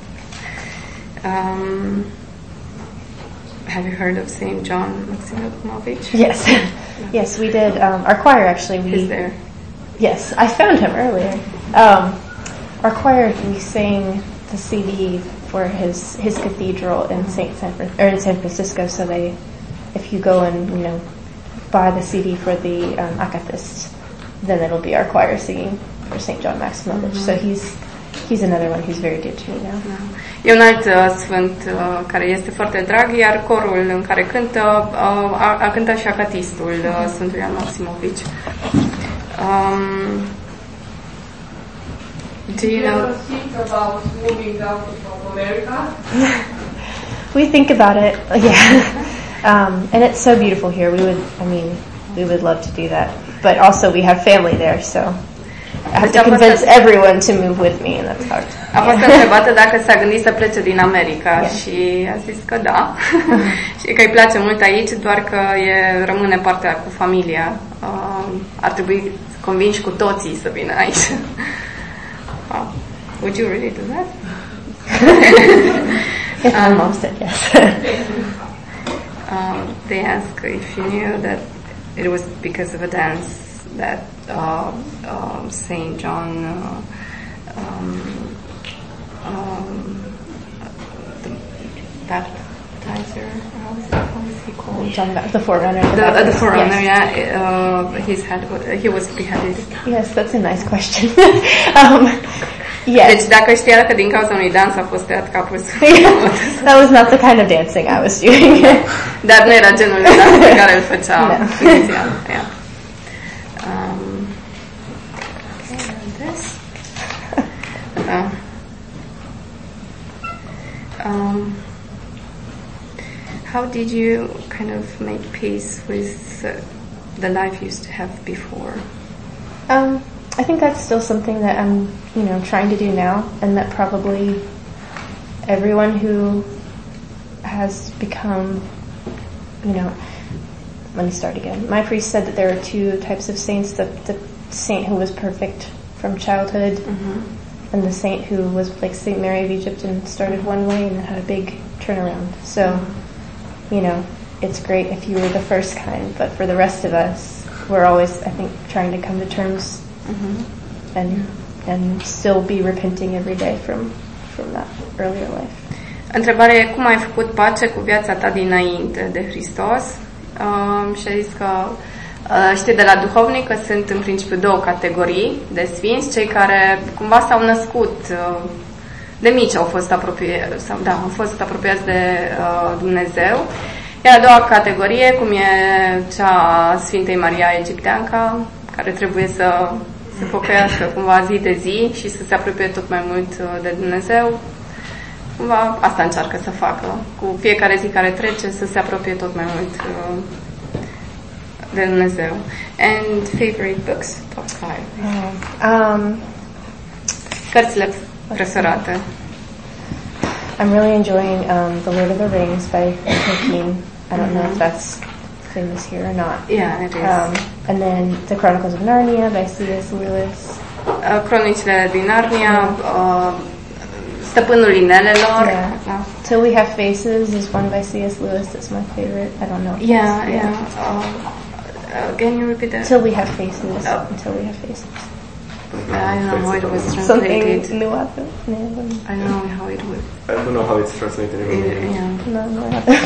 Um, have you heard of Saint John Maximovich? Yes, yes, we did. Um, our choir actually. We, He's there. Yes, I found him earlier. Um, our choir, we sang the C D for his his cathedral in Saint San or in San Francisco. So they, if you go and you know buy the C D for the um, Akathist, then it'll be our choir singing for Saint John Maximovich. Mm-hmm. So he's he's another one who's very dear to me now. E un alt uh, sfânt uh, care este foarte drag, iar corul în care cântă uh, a, a cântat și acatistul uh, Sfântul Ioan Maximovici. Um, do you know? Think about moving out of America? We think about it, yeah. Um, and it's so beautiful here. We would, I mean, we would love to do that. But also we have family there, so I have to convince everyone to move with me, and that's hard. A fost întrebată dacă s-a gândit să plece din America, yeah. Și a zis că da. Și că îi place mult aici, doar că e, rămâne partea cu familia. Uh, ar trebui să convingi cu toții să vină aici. Wow. Would you really do that? If my mom said yes. um, they ask if you knew that it was because of a dance that uh, uh, Saint John uh, um, um, the baptizer, how is, how is he called? John, the forerunner. The, the, uh, the forerunner, yes. Yeah. Uh, his head, he was beheaded. Yes, that's a nice question. um, yes. Deci dacă știa că din cauza unui dans a fost tăiat capul. That was not the kind of dancing I was doing. Dar nu era genul de dans pe care îl făcea inițial. Yeah. Um, this. Uh, um, how did you kind of make peace with uh, the life you used to have before? Um, I think that's still something that I'm, you know, trying to do now, and that probably everyone who has become, you know, let me start again. My priest said that there are two types of saints: the, the saint who was perfect from childhood. Mhm. And the saint who was like Saint Mary of Egypt and started one way and then had a big turnaround. So, you know, it's great if you were the first kind, but for the rest of us, we're always, I think, trying to come to terms Mhm. and and still be repenting every day from from that earlier life. Întrebarea e cum ai făcut pace cu viața ta dinainte de Hristos? Um, și a zis că uh, știi de la duhovnic că sunt în principiu două categorii de sfinți, cei care cumva s-au născut uh, de mici au fost apropiați, sau da, au fost apropiați de uh, Dumnezeu. Iar a doua categorie, cum e cea a Sfintei Maria Egipteanca, care trebuie să se pocăiască cumva zi de zi și să se apropie tot mai mult de Dumnezeu. Cumva asta încearcă să facă. Cu fiecare zi care trece să se apropie tot mai mult de Dumnezeu. And favorite books, top five. Um, Cărțile preferate. I'm really enjoying um, The Lord of the Rings by Tolkien. I don't know if that's famous here or not. Yeah, it is. Um, and then The Chronicles of Narnia by C S Lewis. Uh, Cronicile din Narnia, uh, Stăpânul Inelelor. Yeah. Da. Till We Have Faces is one by C S Lewis. That's my favorite. I don't know. Yeah, yeah. Uh, uh, can you repeat that? Till We Have Faces. Oh. Until We Have Faces. I don't know how it was translated. Something new out there. I don't know how it was. I don't know how it's translated in Romanian. Yeah. No, no.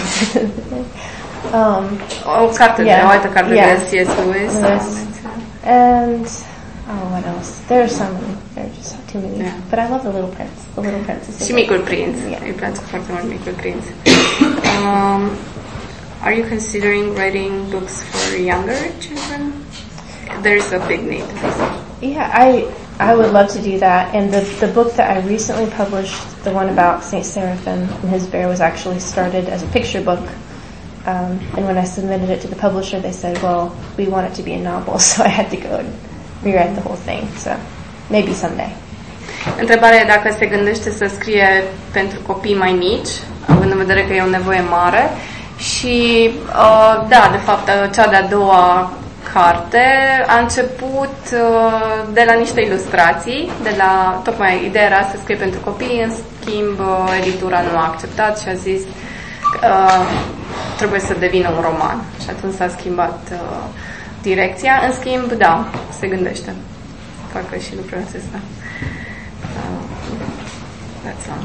um, O carte yeah. de, o altă carte Yeah. de C S Lewis. Lewis. And, oh, what else? There are so many. There are just too many. Yeah. But I love The Little Prince. The Little Prince is Și so Micul good. Prinț. Yeah. Îi place foarte mult Micul Prinț. Um, are you considering writing books for younger children? There's a big need. Yeah, I I would love to do that. And the the book that I recently published, the one about Saint Seraphim and his bear, was actually started as a picture book. Um, and when I submitted it to the publisher, they said, well, we want it to be a novel, so I had to go and rewrite the whole thing. So maybe someday. Întrebarea e dacă se gândește să scrie pentru copii mai mici, având în vedere că e o nevoie mare. Și, uh, da, de fapt, cea de-a doua carte a început uh, de la niște ilustrații, de la, tocmai ideea era să scrie pentru copii, în schimb uh, editura nu a acceptat și a zis uh, trebuie să devină un roman. Și atunci s-a schimbat uh, direcția. În schimb, da, se gândește. Facă și lucrul acesta. Uh, that's all.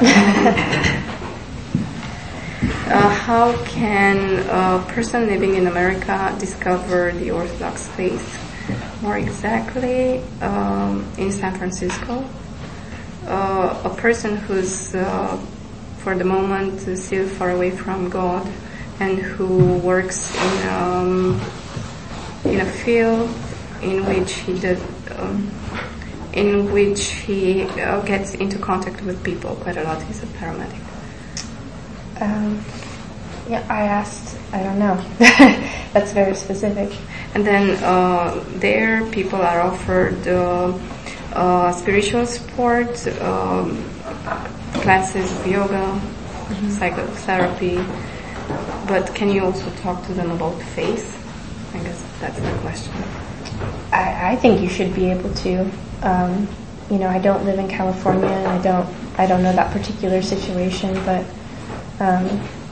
Uh, how can a person living in America discover the Orthodox faith? More exactly, um, in San Francisco, uh, a person who's, uh, for the moment, still far away from God and who works in, um, in a field in which he did, um, in which he uh, gets into contact with people quite a lot. He's a paramedic. Um, yeah, I asked, I don't know. That's very specific. And then uh, there people are offered uh, uh, spiritual support, um, classes of yoga, mm-hmm. psychotherapy. But can you also talk to them about faith? I guess that's the question. I, I think you should be able to. Um, you know, I don't live in California, and I don't, I don't know that particular situation, but Um,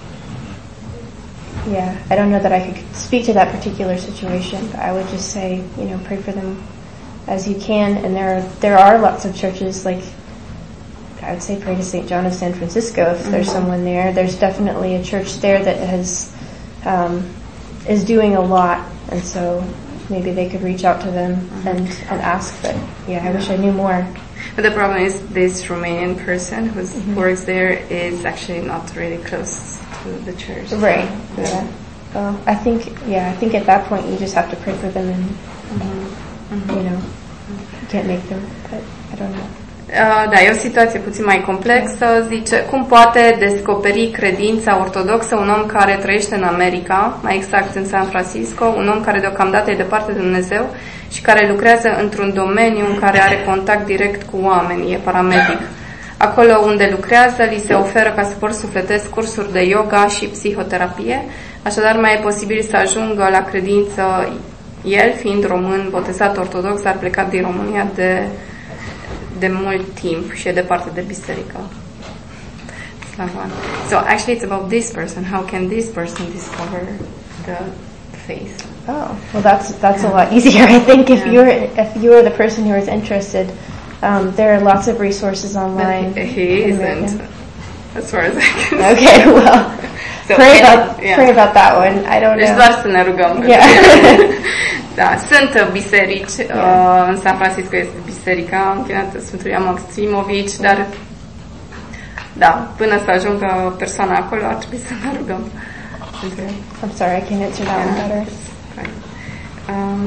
yeah, I don't know that I could speak to that particular situation, but I would just say, you know, pray for them as you can. And there are, there are lots of churches, like, I would say pray to Saint John of San Francisco if mm-hmm. there's someone there. There's definitely a church there that has, um, is doing a lot, and so maybe they could reach out to them mm-hmm. and, and ask, but yeah, I wish I knew more. But the problem is this Romanian person who mm-hmm. works there is actually not really close to the church. Right. So, yeah. Well, I think, yeah, I think at that point you just have to pray for them and, mm-hmm. Mm-hmm. you know, you can't make them, but I don't know. Uh, da, e o situație puțin mai complexă. Zice, cum poate descoperi credința ortodoxă un om care trăiește în America, mai exact în San Francisco, un om care deocamdată e departe de Dumnezeu și care lucrează într-un domeniu în care are contact direct cu oameni, e paramedic. Acolo unde lucrează, li se oferă ca suport sufletesc cursuri de yoga și psihoterapie, așadar mai e posibil să ajungă la credință el, fiind român, botezat ortodox, dar plecat din România de, de mult timp și e departe de biserică. Slavan. So actually it's about this person. How can this person discover the faith? Oh, well that's that's yeah. a lot easier, I think, if yeah. you're if you're the person who is interested. Um, there are lots of resources online. But he isn't, as far as I can see. Okay, well, so pray about yeah. pray about that one. I don't deci know. doar să ne rugăm. Yeah. Da, sunt biserici. Yeah. Uh, în San Francisco este biserica închinată Sfântului Maximovici, dar da, până să ajungă persoana acolo ar trebui să ne rugăm. I'm sorry, I can't answer that yeah. one better. Um,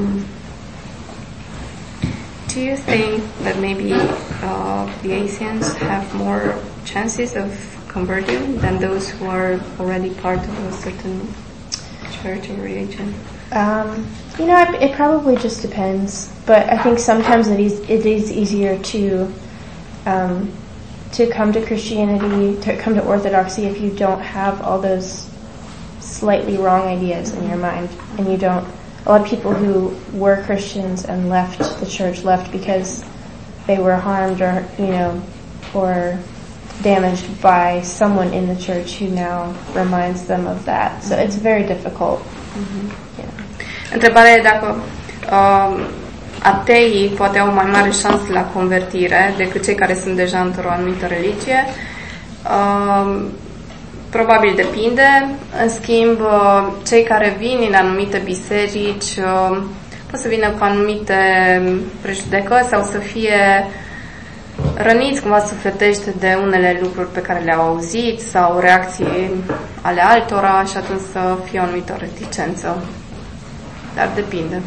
do you think that maybe uh, the Asians have more chances of converting than those who are already part of a certain church or religion? Um, you know, it, it probably just depends. But I think sometimes it is it is easier to um, to come to Christianity, to come to Orthodoxy, if you don't have all those slightly wrong ideas in your mind, and you don't. A lot of people who were Christians and left the church left because they were harmed or, you know, or damaged by someone in the church who now reminds them of that. So it's very difficult. Mm-hmm. Yeah. Întrebarea e dacă um, ateii poate au mai mare șansă la convertire decât cei care sunt deja într-o anumită religie. Um, Probabil depinde. În schimb, cei care vin în anumite biserici pot să vină cu anumite prejudecăți sau să fie răniți cumva sufletește de unele lucruri pe care le-au auzit sau reacții ale altora și atunci să fie o anumită reticență. Dar depinde.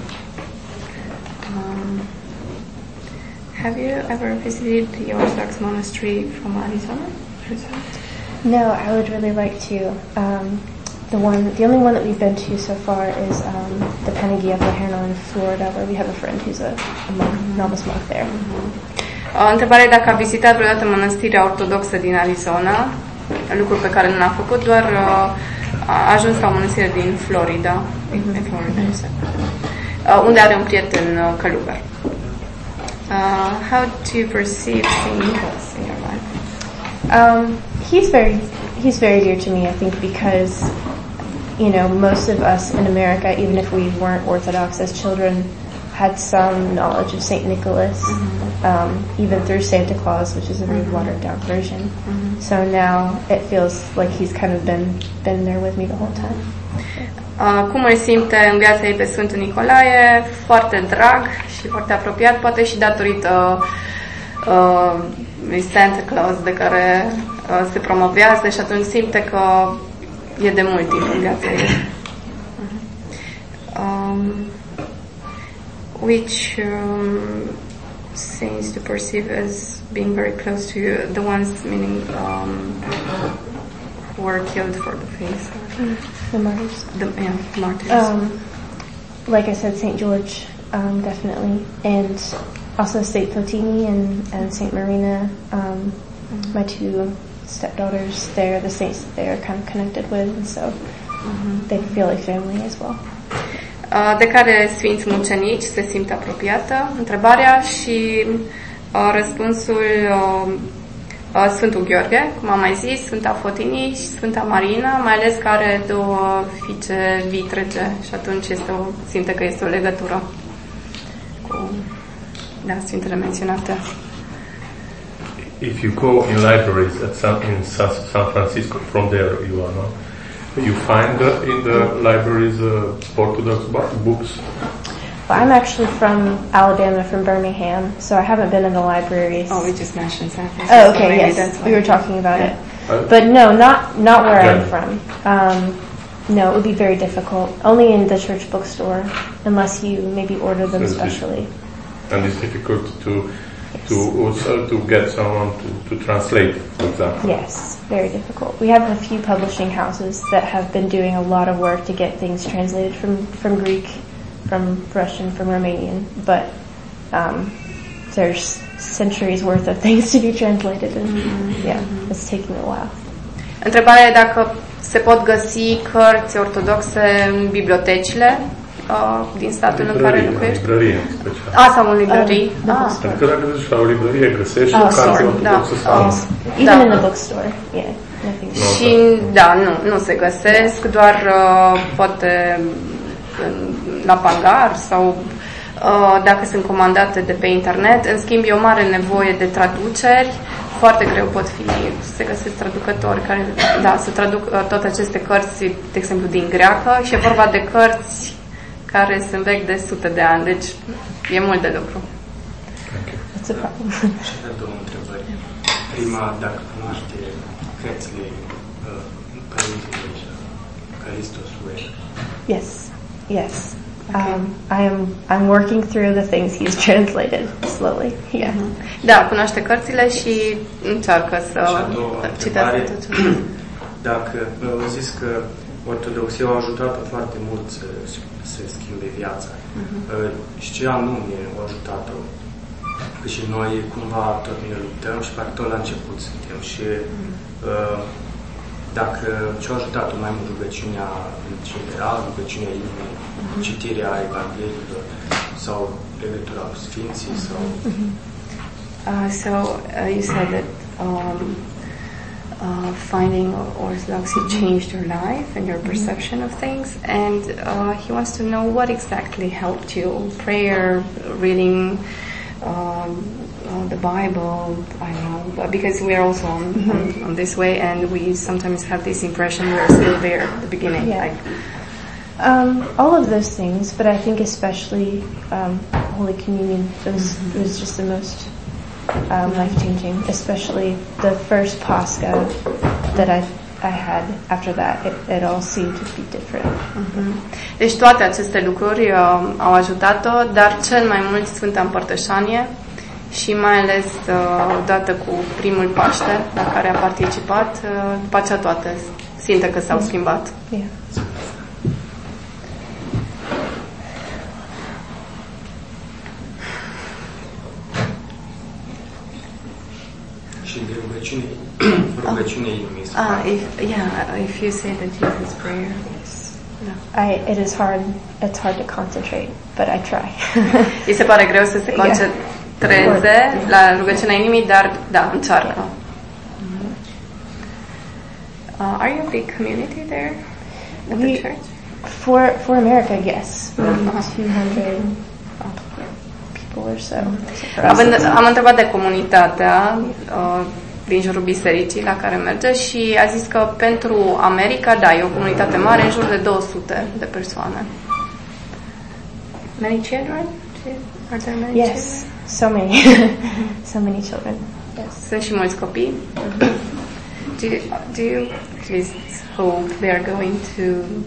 Um, have you ever visited the Orthodox monastery from Arizona? No, I would really like to. Um, the one, the only one that we've been to so far is um, the Panagia Plahano in Florida, where we have a friend who's a, a monk, novice monk there. Mm-hmm. Întrebarea e dacă a vizitat vreodată mănăstirea ortodoxă din Arizona, lucru pe care nu l-a făcut, doar uh, a ajuns la o mănăstire din Florida, mm-hmm. în Florida, uh, unde are un prieten uh, călugăr. Uh, how do you perceive Saint Nicholas in your life? Um, he's very he's very dear to me, I think, because you know most of us in America, even if we weren't Orthodox as children, had some knowledge of Saint Nicholas, mm-hmm. um, even through Santa Claus, which is a very mm-hmm. watered down version. Mm-hmm. So now it feels like he's kind of been been there with me the whole time. Uh, cum îl simte în viața ei pe Sfântul Nicolae? Foarte drag și foarte apropiat, poate și datorită uh, Santa Claus de care uh, se promovează și atunci simte că e de mult timp în viața ei. Um, which um, saints to perceive as being very close to you? The ones meaning um, who were killed for the faith. The martyrs. The yeah, martyrs. Um, like I said, Saint George, um, definitely, and also Saint Fotini and, and Saint Marina, um, mm-hmm. my two stepdaughters, they're the saints that they're kind of connected with, and so mm-hmm. they feel like family as well. De care sfinți mucenici se simt apropiată? Întrebarea și uh, răspunsul uh, uh, Sfântul Gheorghe, cum am mai zis, Sfânta Fotinii și Sfânta Marina, mai ales că are două fiice vitrege și atunci este o, simte că este o legătură cu da, sfintele menționate. If you go in libraries at San, in San Francisco, from there you are, no? You find uh, in the libraries uh, Orthodox books? Well, I'm actually from Alabama, from Birmingham, so I haven't been in the libraries. Oh, we just mentioned San Francisco. Oh, okay, maybe yes, we were talking about yeah. it. Uh, but no, not not where yeah. I'm from. Um, no, it would be very difficult. Only in the church bookstore, unless you maybe order them so specially. And it's difficult to to also to get someone to, to translate, for example. Yes, very difficult. We have a few publishing houses that have been doing a lot of work to get things translated from, from Greek, from Russian, from Romanian, but um, there's centuries worth of things to be translated, and mm-hmm. yeah, it's taking a while. Întrebarea e dacă se pot găsi cărți ortodoxe în bibliotecile uh, din statul în care locuiești? Librărie, special. A, sau în librării. Uh, ah. Pentru că dacă te duci la o librărie, găsești Oh, o carte sorry, ortodoxă da. sau... Even Da. in the bookstore, yeah. Nothing. Și da, nu, nu se găsesc, doar uh, poate în, la Pangar sau uh, dacă sunt comandate de pe internet. În schimb, e o mare nevoie de traduceri. Foarte greu pot fi, se găsesc traducători care, da, să traduc uh, toate aceste cărți, de exemplu, din greacă, și e vorba de cărți care sunt vechi de sute de ani, deci e mult de lucru. That's a problem. Și avem două întrebări. Prima, dacă cunoaște cărțile uh, Părintelui Călistosului. Yes, yes. Um, I am. I'm working through the things he's translated slowly. Yeah. Da, cunoaște cărțile și încearcă să Și a doua citească întrebare, tot ce... dacă au zis că ortodoxia a ajutat foarte mult să se schimbe viața. Uh-huh. Și ce anume a ajutat-o? Că și noi cumva tot ne luptăm și parcă tot la început suntem. Și uh, dacă ce-a ajutat-o mai mult rugăciunea în general, rugăciunea inimii, uh-huh. citirea Evangheliilor sau legătura cu Sfinții sau... Uh-huh. Uh, so uh, you said that um, uh, finding Orthodoxy changed your life and your perception of things, and uh, he wants to know what exactly helped you. Prayer, reading um, uh, the Bible, I don't know, but because we are also on, mm-hmm. on, on this way, and we sometimes have this impression we are still there at the beginning. Yeah. Like, Um, all of those things, but I think especially um, Holy Communion was was just the most um, life changing. Especially the first Pascha that I I had after that, it, it all seemed to be different. uh-huh. Deci toate aceste lucruri uh, au ajutat-o, dar cel mai mult Sfânta Împărtășanie și mai ales uh, odată cu primul Paște la care a participat, uh, după aceea toate simte că s-au schimbat. Yeah. Și de rugăciune, rugăciune inimii. Ah, if, yeah, if you say that Jesus' prayer is... No. I it is hard. It's hard to concentrate, but I try. Îi se pare greu să se concentreze yeah. la rugăciunea inimii, dar da, încearcă. Mm-hmm. Uh, are you a big community there at we, the church? For for America, yes, maybe two hundred people or so. Având, am întrebat de comunitatea uh, din jurul bisericii la care merge și a zis că pentru America, da, e o comunitate mare, în jur de două sute de persoane. Many children? Are there many yes, children? so many, so many children. Yes. Sunt și mulți copii. do, you, do you at least hope they are going to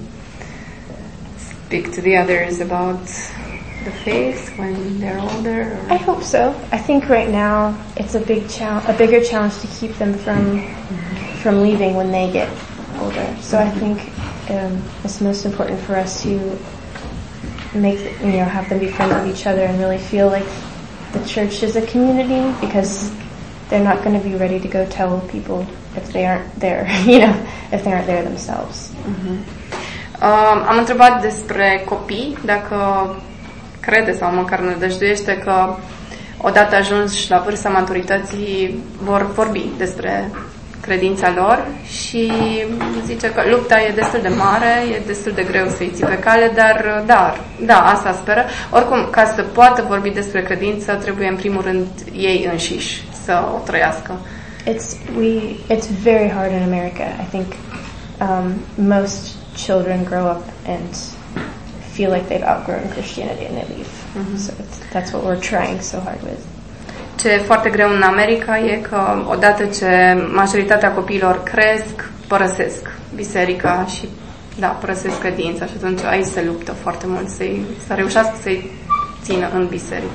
speak to the others about the faith when they're older? Or? I hope so. I think right now it's a big challenge, a bigger challenge to keep them from mm-hmm. from leaving when they get older. So mm-hmm. I think um, it's most important for us to make you know have them be friends with each other and really feel like the church is a community, because they're not going to be ready to go tell people if they aren't there. You know, if they aren't there themselves. Mm-hmm. Um, am întrebat despre copii, dacă crede sau măcar nădăjduiește că odată ajunși la vârsta maturității vor vorbi despre credința lor, și zice că lupta e destul de mare, e destul de greu să-i ții pe cale, dar da, da, asta speră. Oricum, ca să poată vorbi despre credință, trebuie în primul rând ei înșiși să o trăiască. It's we. It's very hard in America. I think um, most children grow up and feel like they've outgrown Christianity and they leave. Mm-hmm. So it's, that's what we're trying so hard with. Ce e foarte greu în America e că odată ce majoritatea copiilor cresc, părăsesc biserica și da, părăsesc credința, și atunci aici se luptă foarte mult să-i, să reușească să-i țină în biserică.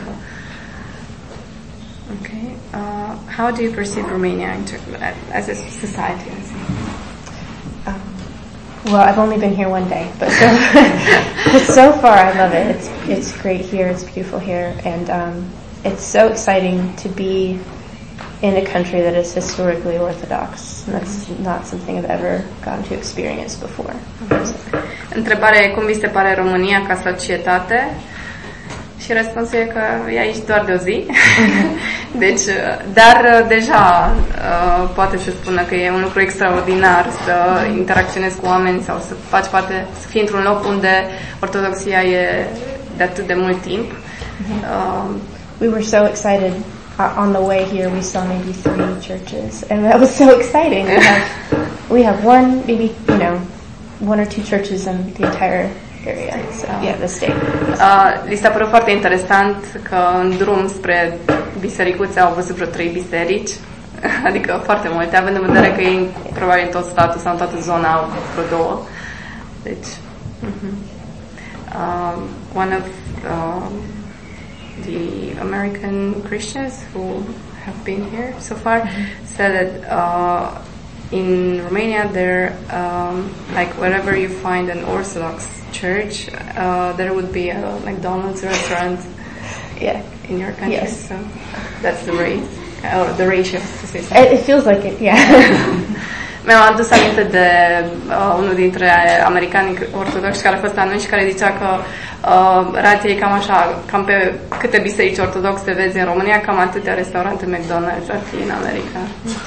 Okay. Uh, how do you perceive Romania as a society? Um, well, I've only been here one day, but so, but so far I love it. It's it's great here. It's beautiful here, and um, it's so exciting to be in a country that is historically Orthodox. And that's not something I've ever gotten to experience before. Întrebarea e cum vi se pare România ca societate? Și răspunsul e că e aici doar de o zi. Deci, dar deja poate să spună că e un lucru extraordinar să interacționezi cu oameni sau să faci parte, să fii într-un loc unde ortodoxia e de atât de mult timp. Um, we were so excited uh, on the way here. We saw maybe three churches, and that was so exciting. We have we have one, maybe you know, one or two churches in the entire area. So yeah, the state. Uh, li s-a părut foarte interesant că în drum spre bisericuțe au văzut vreo trei biserici, adică foarte multe, având în vedere că ei probabil în tot statul sau în toată zona au vreo două. Deci, uh-huh. um, one of um, the American Christians who have been here so far said that uh, in Romania there, um, like wherever you find an Orthodox church, uh, there would be a McDonald's restaurant. Yeah, in your country. Yes. So that's the rate, or the ratio. To say so. It, it feels like it. Yeah. Mi-am adus aminte de uh, unul dintre americanii ortodoxi care a fost anunț și care zicea că uh, rația e cam așa, cam pe câte biserici ortodoxe vezi în România, cam atâtea restaurante McDonald's ar fi în America.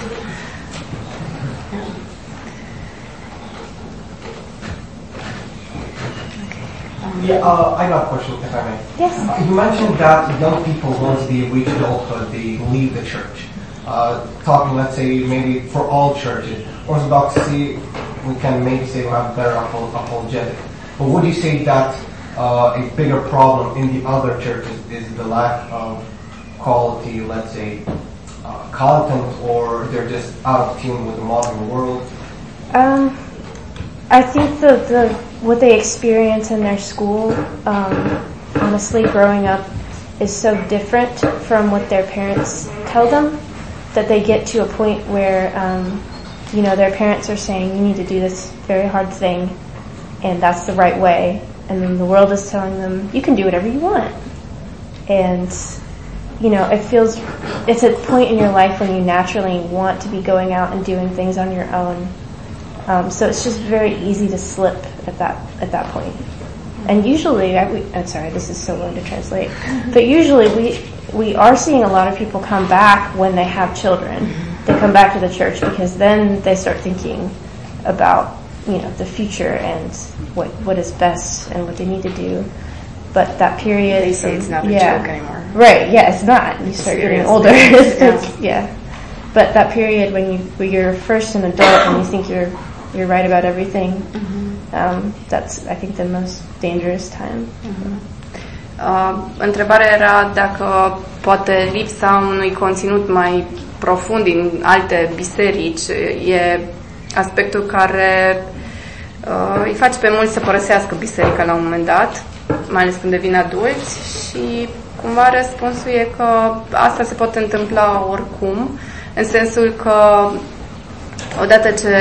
Yeah, uh, I got a question, if I may. Yes. Uh, you mentioned that young people, once they reach adulthood, they leave the church. Uh, talking, let's say, maybe for all churches. Orthodoxy, we can maybe say we have better apologetic. But would you say that uh, a bigger problem in the other churches is the lack of quality, let's say, uh, content, or they're just out of tune with the modern world? Um, I think the, the what they experience in their school, um, honestly, growing up, is so different from what their parents tell them that they get to a point where, um, you know, their parents are saying, you need to do this very hard thing, and that's the right way. And then the world is telling them, you can do whatever you want. And, you know, it feels, it's a point in your life when you naturally want to be going out and doing things on your own. Um, so it's just very easy to slip at that at that point. And usually, I, we, I'm sorry, this is so long to translate, but usually we we are seeing a lot of people come back when they have children. They come back to the church because then they start thinking about, you know, the future and what what is best and what they need to do. But that period, they say it's not a yeah, joke anymore. Right? Yeah, it's not. You start getting older. Yeah. yeah. But that period when you when you're first an adult and you think you're you're right about everything, mm-hmm. um, that's, I think, the most dangerous time. Mm-hmm. Uh, întrebarea era dacă poate lipsa unui conținut mai profund din alte biserici e aspectul care uh, îi face pe mulți să părăsească biserica la un moment dat, mai ales când devin adulți, și cumva răspunsul e că asta se poate întâmpla oricum, în sensul că odată ce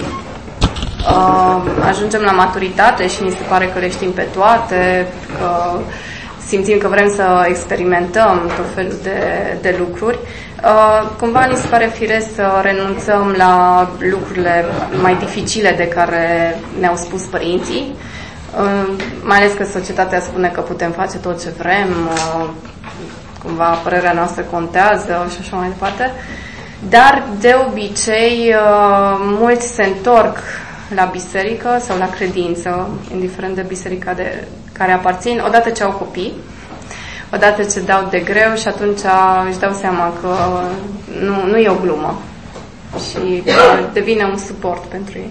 Uh, ajungem la maturitate și ni se pare că le știm pe toate, că simțim că vrem să experimentăm tot felul de, de lucruri, uh, cumva ni se pare firesc să renunțăm la lucrurile mai dificile de care ne-au spus părinții, uh, mai ales că societatea spune că putem face tot ce vrem, uh, cumva părerea noastră contează și așa mai departe, dar de obicei uh, mulți se întorc la biserică sau la credință, indiferent de biserica de care aparțin, odată ce au copii, odată ce dau de greu și atunci își dau seama că nu, nu e o glumă și devine un suport pentru ei.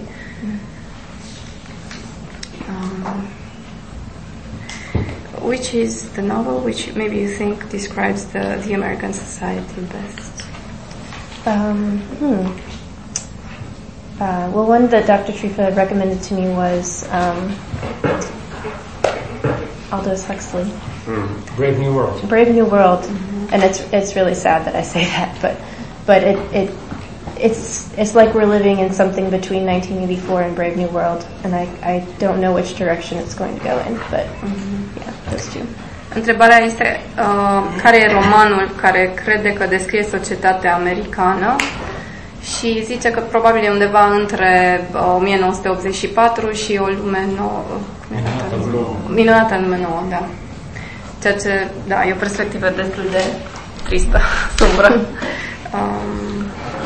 Um, which is the novel which maybe you think describes the, the American society best? Um, hmm. Uh, well, one that Doctor Trifa recommended to me was um, Aldous Huxley. Mm. Brave New World. Brave New World, mm-hmm. And it's it's really sad that I say that, but but it it it's it's like we're living in something between nineteen eighty-four and Brave New World, and I I don't know which direction it's going to go in, but mm-hmm. yeah, those two. Întrebarea este uh, care e romanul care crede că descrie societatea americană și zice că probabil e undeva între uh, o mie nouă sute optzeci și patru și o lume nouă. Minunată în lume nouă, da. Ceea ce, da, e o perspectivă destul de tristă, sumbră. Um,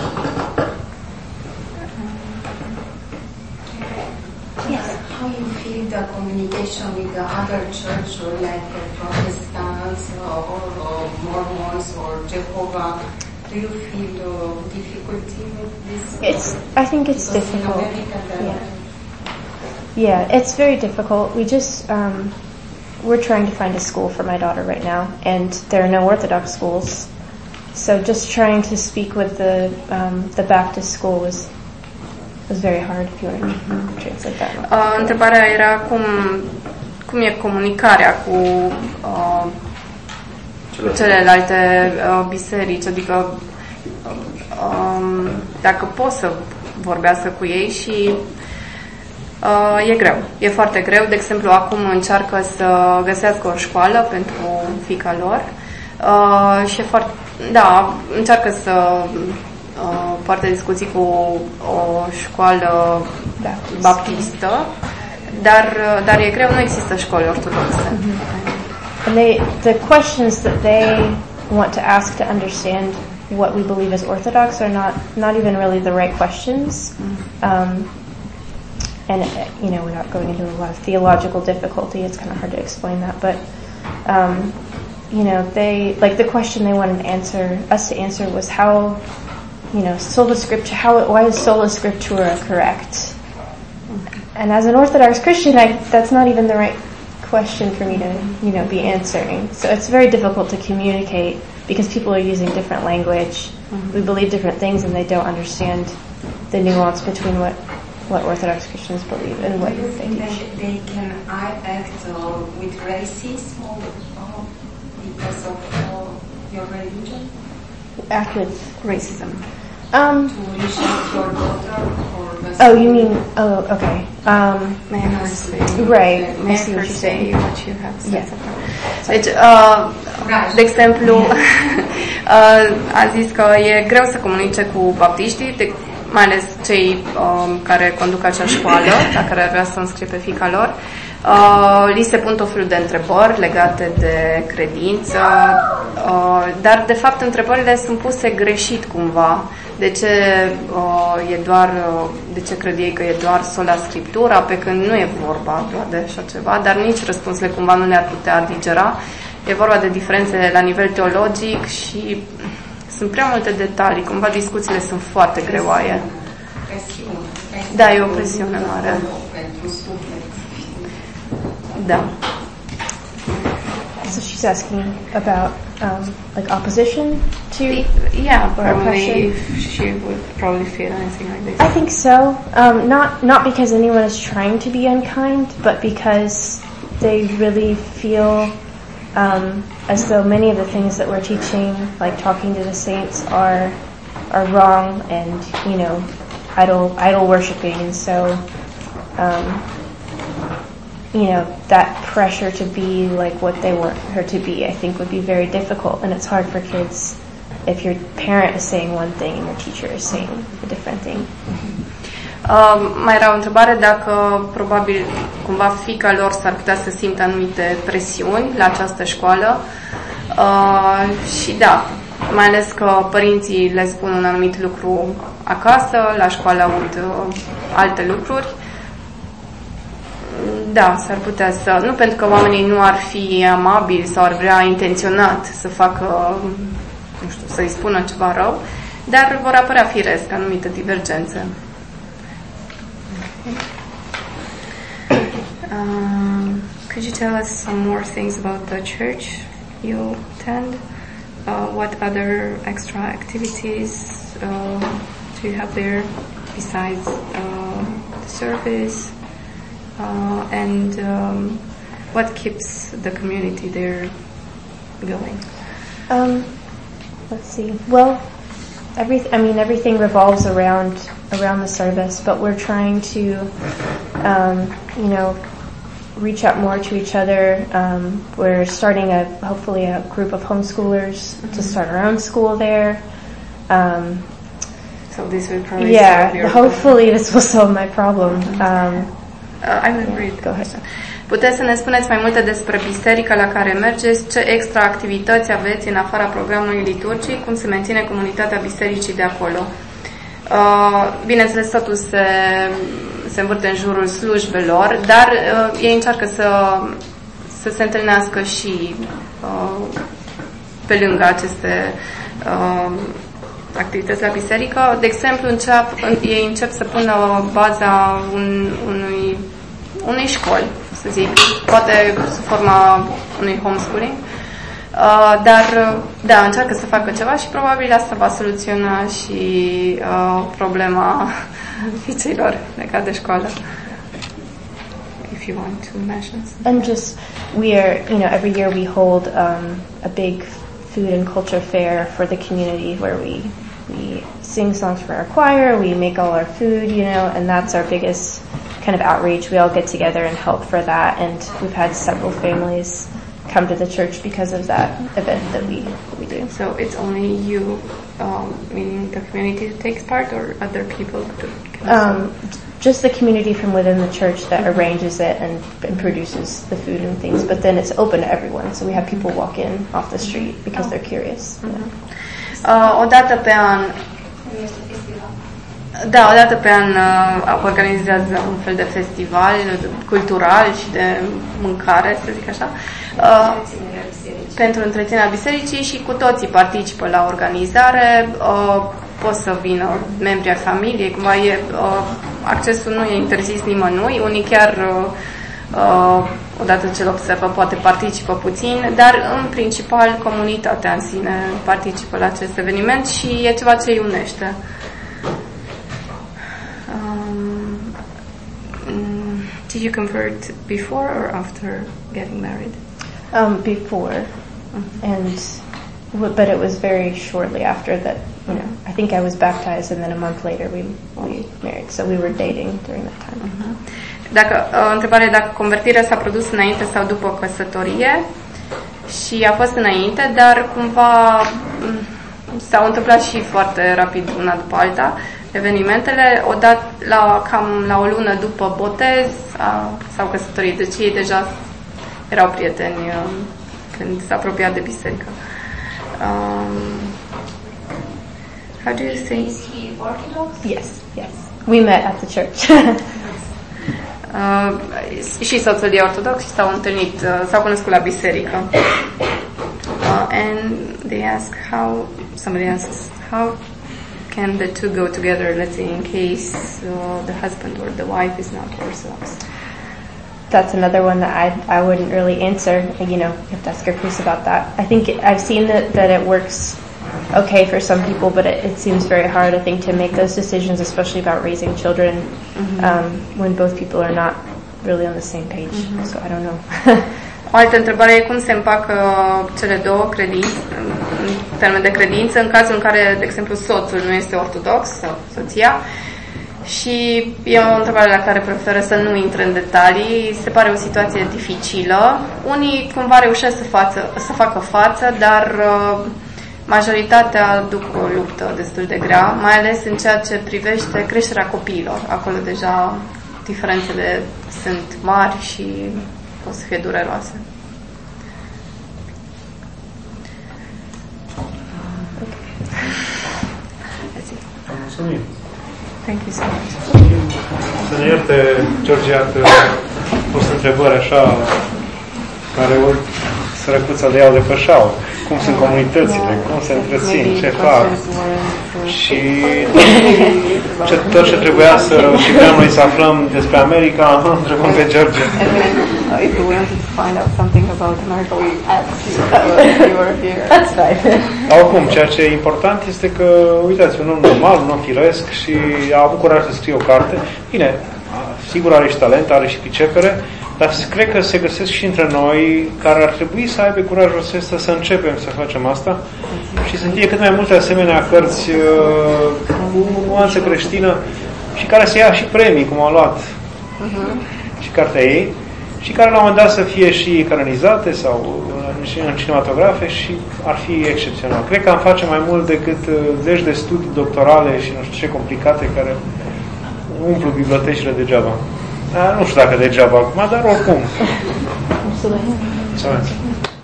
Yes. How you feel the communication with the other church, or like the Protestants, or, or Mormons, or Jehovah? Do you feel uh, difficulty with this? It's. I think it's Because difficult. in America, Yeah. Yeah, it's very difficult. We just um, we're trying to find a school for my daughter right now, and there are no Orthodox schools. So just trying to speak with the um, the Baptist school was was very hard. If you want to translate that. Uh, întrebarea era cum cum e comunicarea cu uh, celelalte uh, biserici, adică um, dacă pot să vorbească cu ei și uh, e greu, e foarte greu. De exemplu, acum încearcă să găsească o școală pentru fiica lor uh, și e foarte, da, încearcă să uh, poartă discuții cu o școală Baptist. baptistă, dar, dar e greu, nu există școli ortodoxe. Mm-hmm. And they, the questions that they want to ask to understand what we believe is Orthodox are not, not even really the right questions. Um, and, you know, we're not going into a lot of theological difficulty. It's kind of hard to explain that. But, um, you know, they, like the question they wanted to answer, us to answer was how, you know, sola scriptura, how, why is sola scriptura correct? And as an Orthodox Christian, I, that's not even the right question for me to, you know, be answering. So it's very difficult to communicate because people are using different language. Mm-hmm. We believe different things and they don't understand the nuance between what, what Orthodox Christians believe and what Do you they think teach. that they can act uh, with racism uh, because of uh, your religion? Act with Racism. Um, To reject your daughter or the oh, you mean, oh, okay. Um, May I first say, right. may I I see what first you're say saying. what you have said? Yeah. Deci, uh, de exemplu, uh, a zis că e greu să comunice cu baptiștii, de, mai ales cei um, care conduc acea școală, la care ar vrea să înscrie pe fiica lor. Uh, li se pun tot felul de întrebări legate de credință, uh, dar de fapt întrebările sunt puse greșit cumva. De ce uh, e doar, uh, de ce cred ei că e doar sola scriptura, pe când nu e vorba doar de așa ceva, dar nici răspunsurile cumva nu le-ar putea digera. E vorba de diferențe la nivel teologic și sunt prea multe detalii, cumva discuțiile sunt foarte greoaie. Da, e o presiune mare. Da. So she's asking about um, like opposition to yeah, or probably oppression. if she would probably feel anything like this. I think so. Um, not not because anyone is trying to be unkind, but because they really feel um, as though many of the things that we're teaching, like talking to the saints, are are wrong and, you know, idol idol worshiping, and so um, you know, that pressure to be like what they want her to be, I think would be very difficult, and it's hard for kids if your parent is saying one thing and your teacher is saying a different thing. Uh, mai era o întrebare dacă probabil cumva fiica lor s-ar putea să simtă anumite presiuni la această școală uh, și da, mai ales că părinții le spun un anumit lucru acasă, la școală aud uh, alte lucruri. Da, s-ar putea să... Nu pentru că oamenii nu ar fi amabili sau ar vrea intenționat să facă, nu știu, să-i spună ceva rău, dar vor apărea firesc anumite divergențe. Um, could you tell us some more things about the church you attend? Uh, what other extra activities uh, do you have there besides uh, the service? Uh, and um, what keeps the community there going? Um, let's see. Well, every I mean everything revolves around around the service, but we're trying to, um, you know, reach out more to each other. Um, we're starting a hopefully a group of homeschoolers mm-hmm. to start our own school there. Um, so this will probably yeah, hopefully this will solve my problem. Um, uh, I will read. Go ahead. Puteți să ne spuneți mai multe despre biserica la care mergeți, ce extra activități aveți în afara programului liturgic, cum se menține comunitatea bisericii de acolo. Uh, bineînțeles, totul se, se învârte în jurul slujbelor, dar uh, ei încearcă să, să se întâlnească și uh, pe lângă aceste uh, activități la biserică. De exemplu, încep, ei încep să pună baza un, unui, unei școli, să zic, poate sub forma unui homeschooling. Uh, dar, da, încearcă să facă ceva și probabil asta va soluționa și uh, problema fiților legate de școală. If you want to mention something. And just, we are, you know, every year we hold um, a big food and culture fair for the community where we, we sing songs for our choir, we make all our food, you know, and that's our biggest kind of outreach. We all get together and help for that, and we've had several families come to the church because of that event that we, we do. So it's only you, um, meaning the community that takes part, or other people? Um, just the community from within the church that mm-hmm. arranges it and, and produces the food and things, but then it's open to everyone, so we have people walk in off the street because oh. they're curious. Mm-hmm. Yeah. Uh, o dată pe an Da, o dată pe an uh, organizează un fel de festival cultural și de mâncare, să zic așa, uh, pentru întreținerea bisericii și cu toții participă la organizare. Uh, pot să vină membri ai familiei, cumva e, uh, accesul nu e interzis nimănui, unii chiar uh, uh, odată ce îl observă poate participă puțin, dar în principal comunitatea în sine participă la acest eveniment și e ceva ce îi unește. Did you convert before or after getting married? Um, before, mm-hmm. and but it was very shortly after that. You know, I think I was baptized, and then a month later we we married. So we were dating during that time. Mm-hmm. Dacă uh, întrebarea dacă convertirea s-a produs înainte sau după căsătorie, și a fost înainte, dar cumva s-au întâmplat și foarte rapid una după alta. Evenimentele, odată la cam la o lună după botez a, s-au căsătorit, deci ei deja erau prieteni um, când s-a apropiat de biserică. Um, how do you say? Is he Orthodox? Yes, yes. We met at the church. uh, și soțul e ortodox și s-au întâlnit, uh, s-au cunoscut la biserică. Uh, and they ask how, somebody asks, how can the two go together, let's say, in case uh, the husband or the wife is not Orthodox? That's another one that I I wouldn't really answer. You know, you have to ask your priest about that. I think it, I've seen that, that it works okay for some people, but it, it seems very hard, I think, to make those decisions, especially about raising children, mm-hmm. um, when both people are not really on the same page. Mm-hmm. So I don't know. O altă întrebare e cum se împacă cele două credințe, în termen de credință, în cazul în care, de exemplu, soțul nu este ortodox sau soția. Și e o întrebare la care preferă să nu intre în detalii. Se pare o situație dificilă. Unii cumva reușesc să, față, să facă față, dar uh, majoritatea duc o luptă destul de grea, mai ales în ceea ce privește creșterea copiilor. Acolo deja diferențele sunt mari și o să fie dureroase. Mulțumim. Thank you so much. Să ne ierte, Georgia, că au fost întrebări așa care ori sărăcuța de iau de pe șaur. Cum sunt comunitățile, cum se întrețin, ce fac. Și ce, tot ce trebuia să reușim noi să aflăm despre America, întrebăm pe Georgia. If we wanted to find out something about America, we asked you you were here. That's fine. Oricum, ceea ce e important este că, uitați, un om normal, un om firesc și a avut curaj să scrie o carte. Bine, sigur are și talent, are și pricepere, dar cred că se găsesc și între noi care ar trebui să aibă curajul ăsta să începem să facem asta și să fie cât mai multe asemenea cărți uh, cu nuanță creștină și care să ia și premii, cum a luat uh-huh. și cartea ei. și care la un moment dat să fie și canonizate sau și în cinematografe și ar fi excepțional. Cred că am face mai mult decât zeci de studii doctorale și nu știu ce complicate care umplu bibliotecile degeaba. Da, nu știu dacă degeaba acum, dar oricum. Mulțumesc.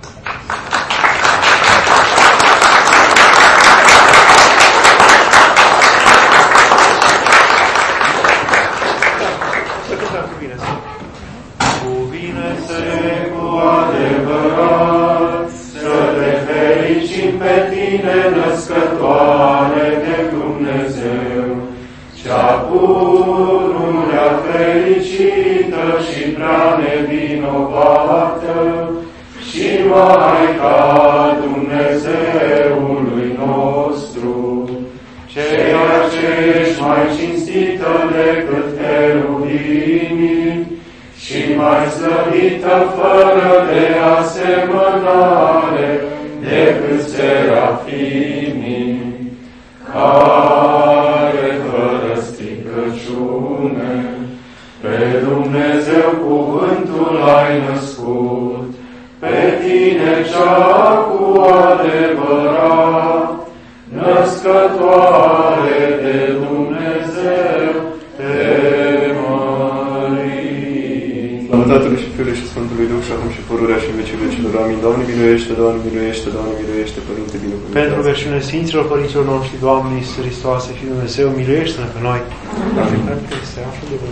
Născătoare de Dumnezeu, cea pururea fericită și prea nevinovată, și Maica Dumnezeului nostru, ceea ce ești mai cinstită decât cherubimii și mai slăvită fără de asemănare decât serafimii, care fără stricăciune pe Dumnezeu cuvântul ai născut, pe tine cea cu adevărat, născătoare de Dumnezeu, te mărim. Slavă Tatălui și Fiului și Sfântului Duh și acum și pururea și în vecii vecilor. Amin. Doamne miluiește, Doamne miluiește, Doamne miluiește, Părinte binecuvântat. Pentru rugăciunile Sfinților Părinților noștri, Doamne Iisus Hristoase, Fiul Dumnezeu, miluiește-ne pe noi. Amin.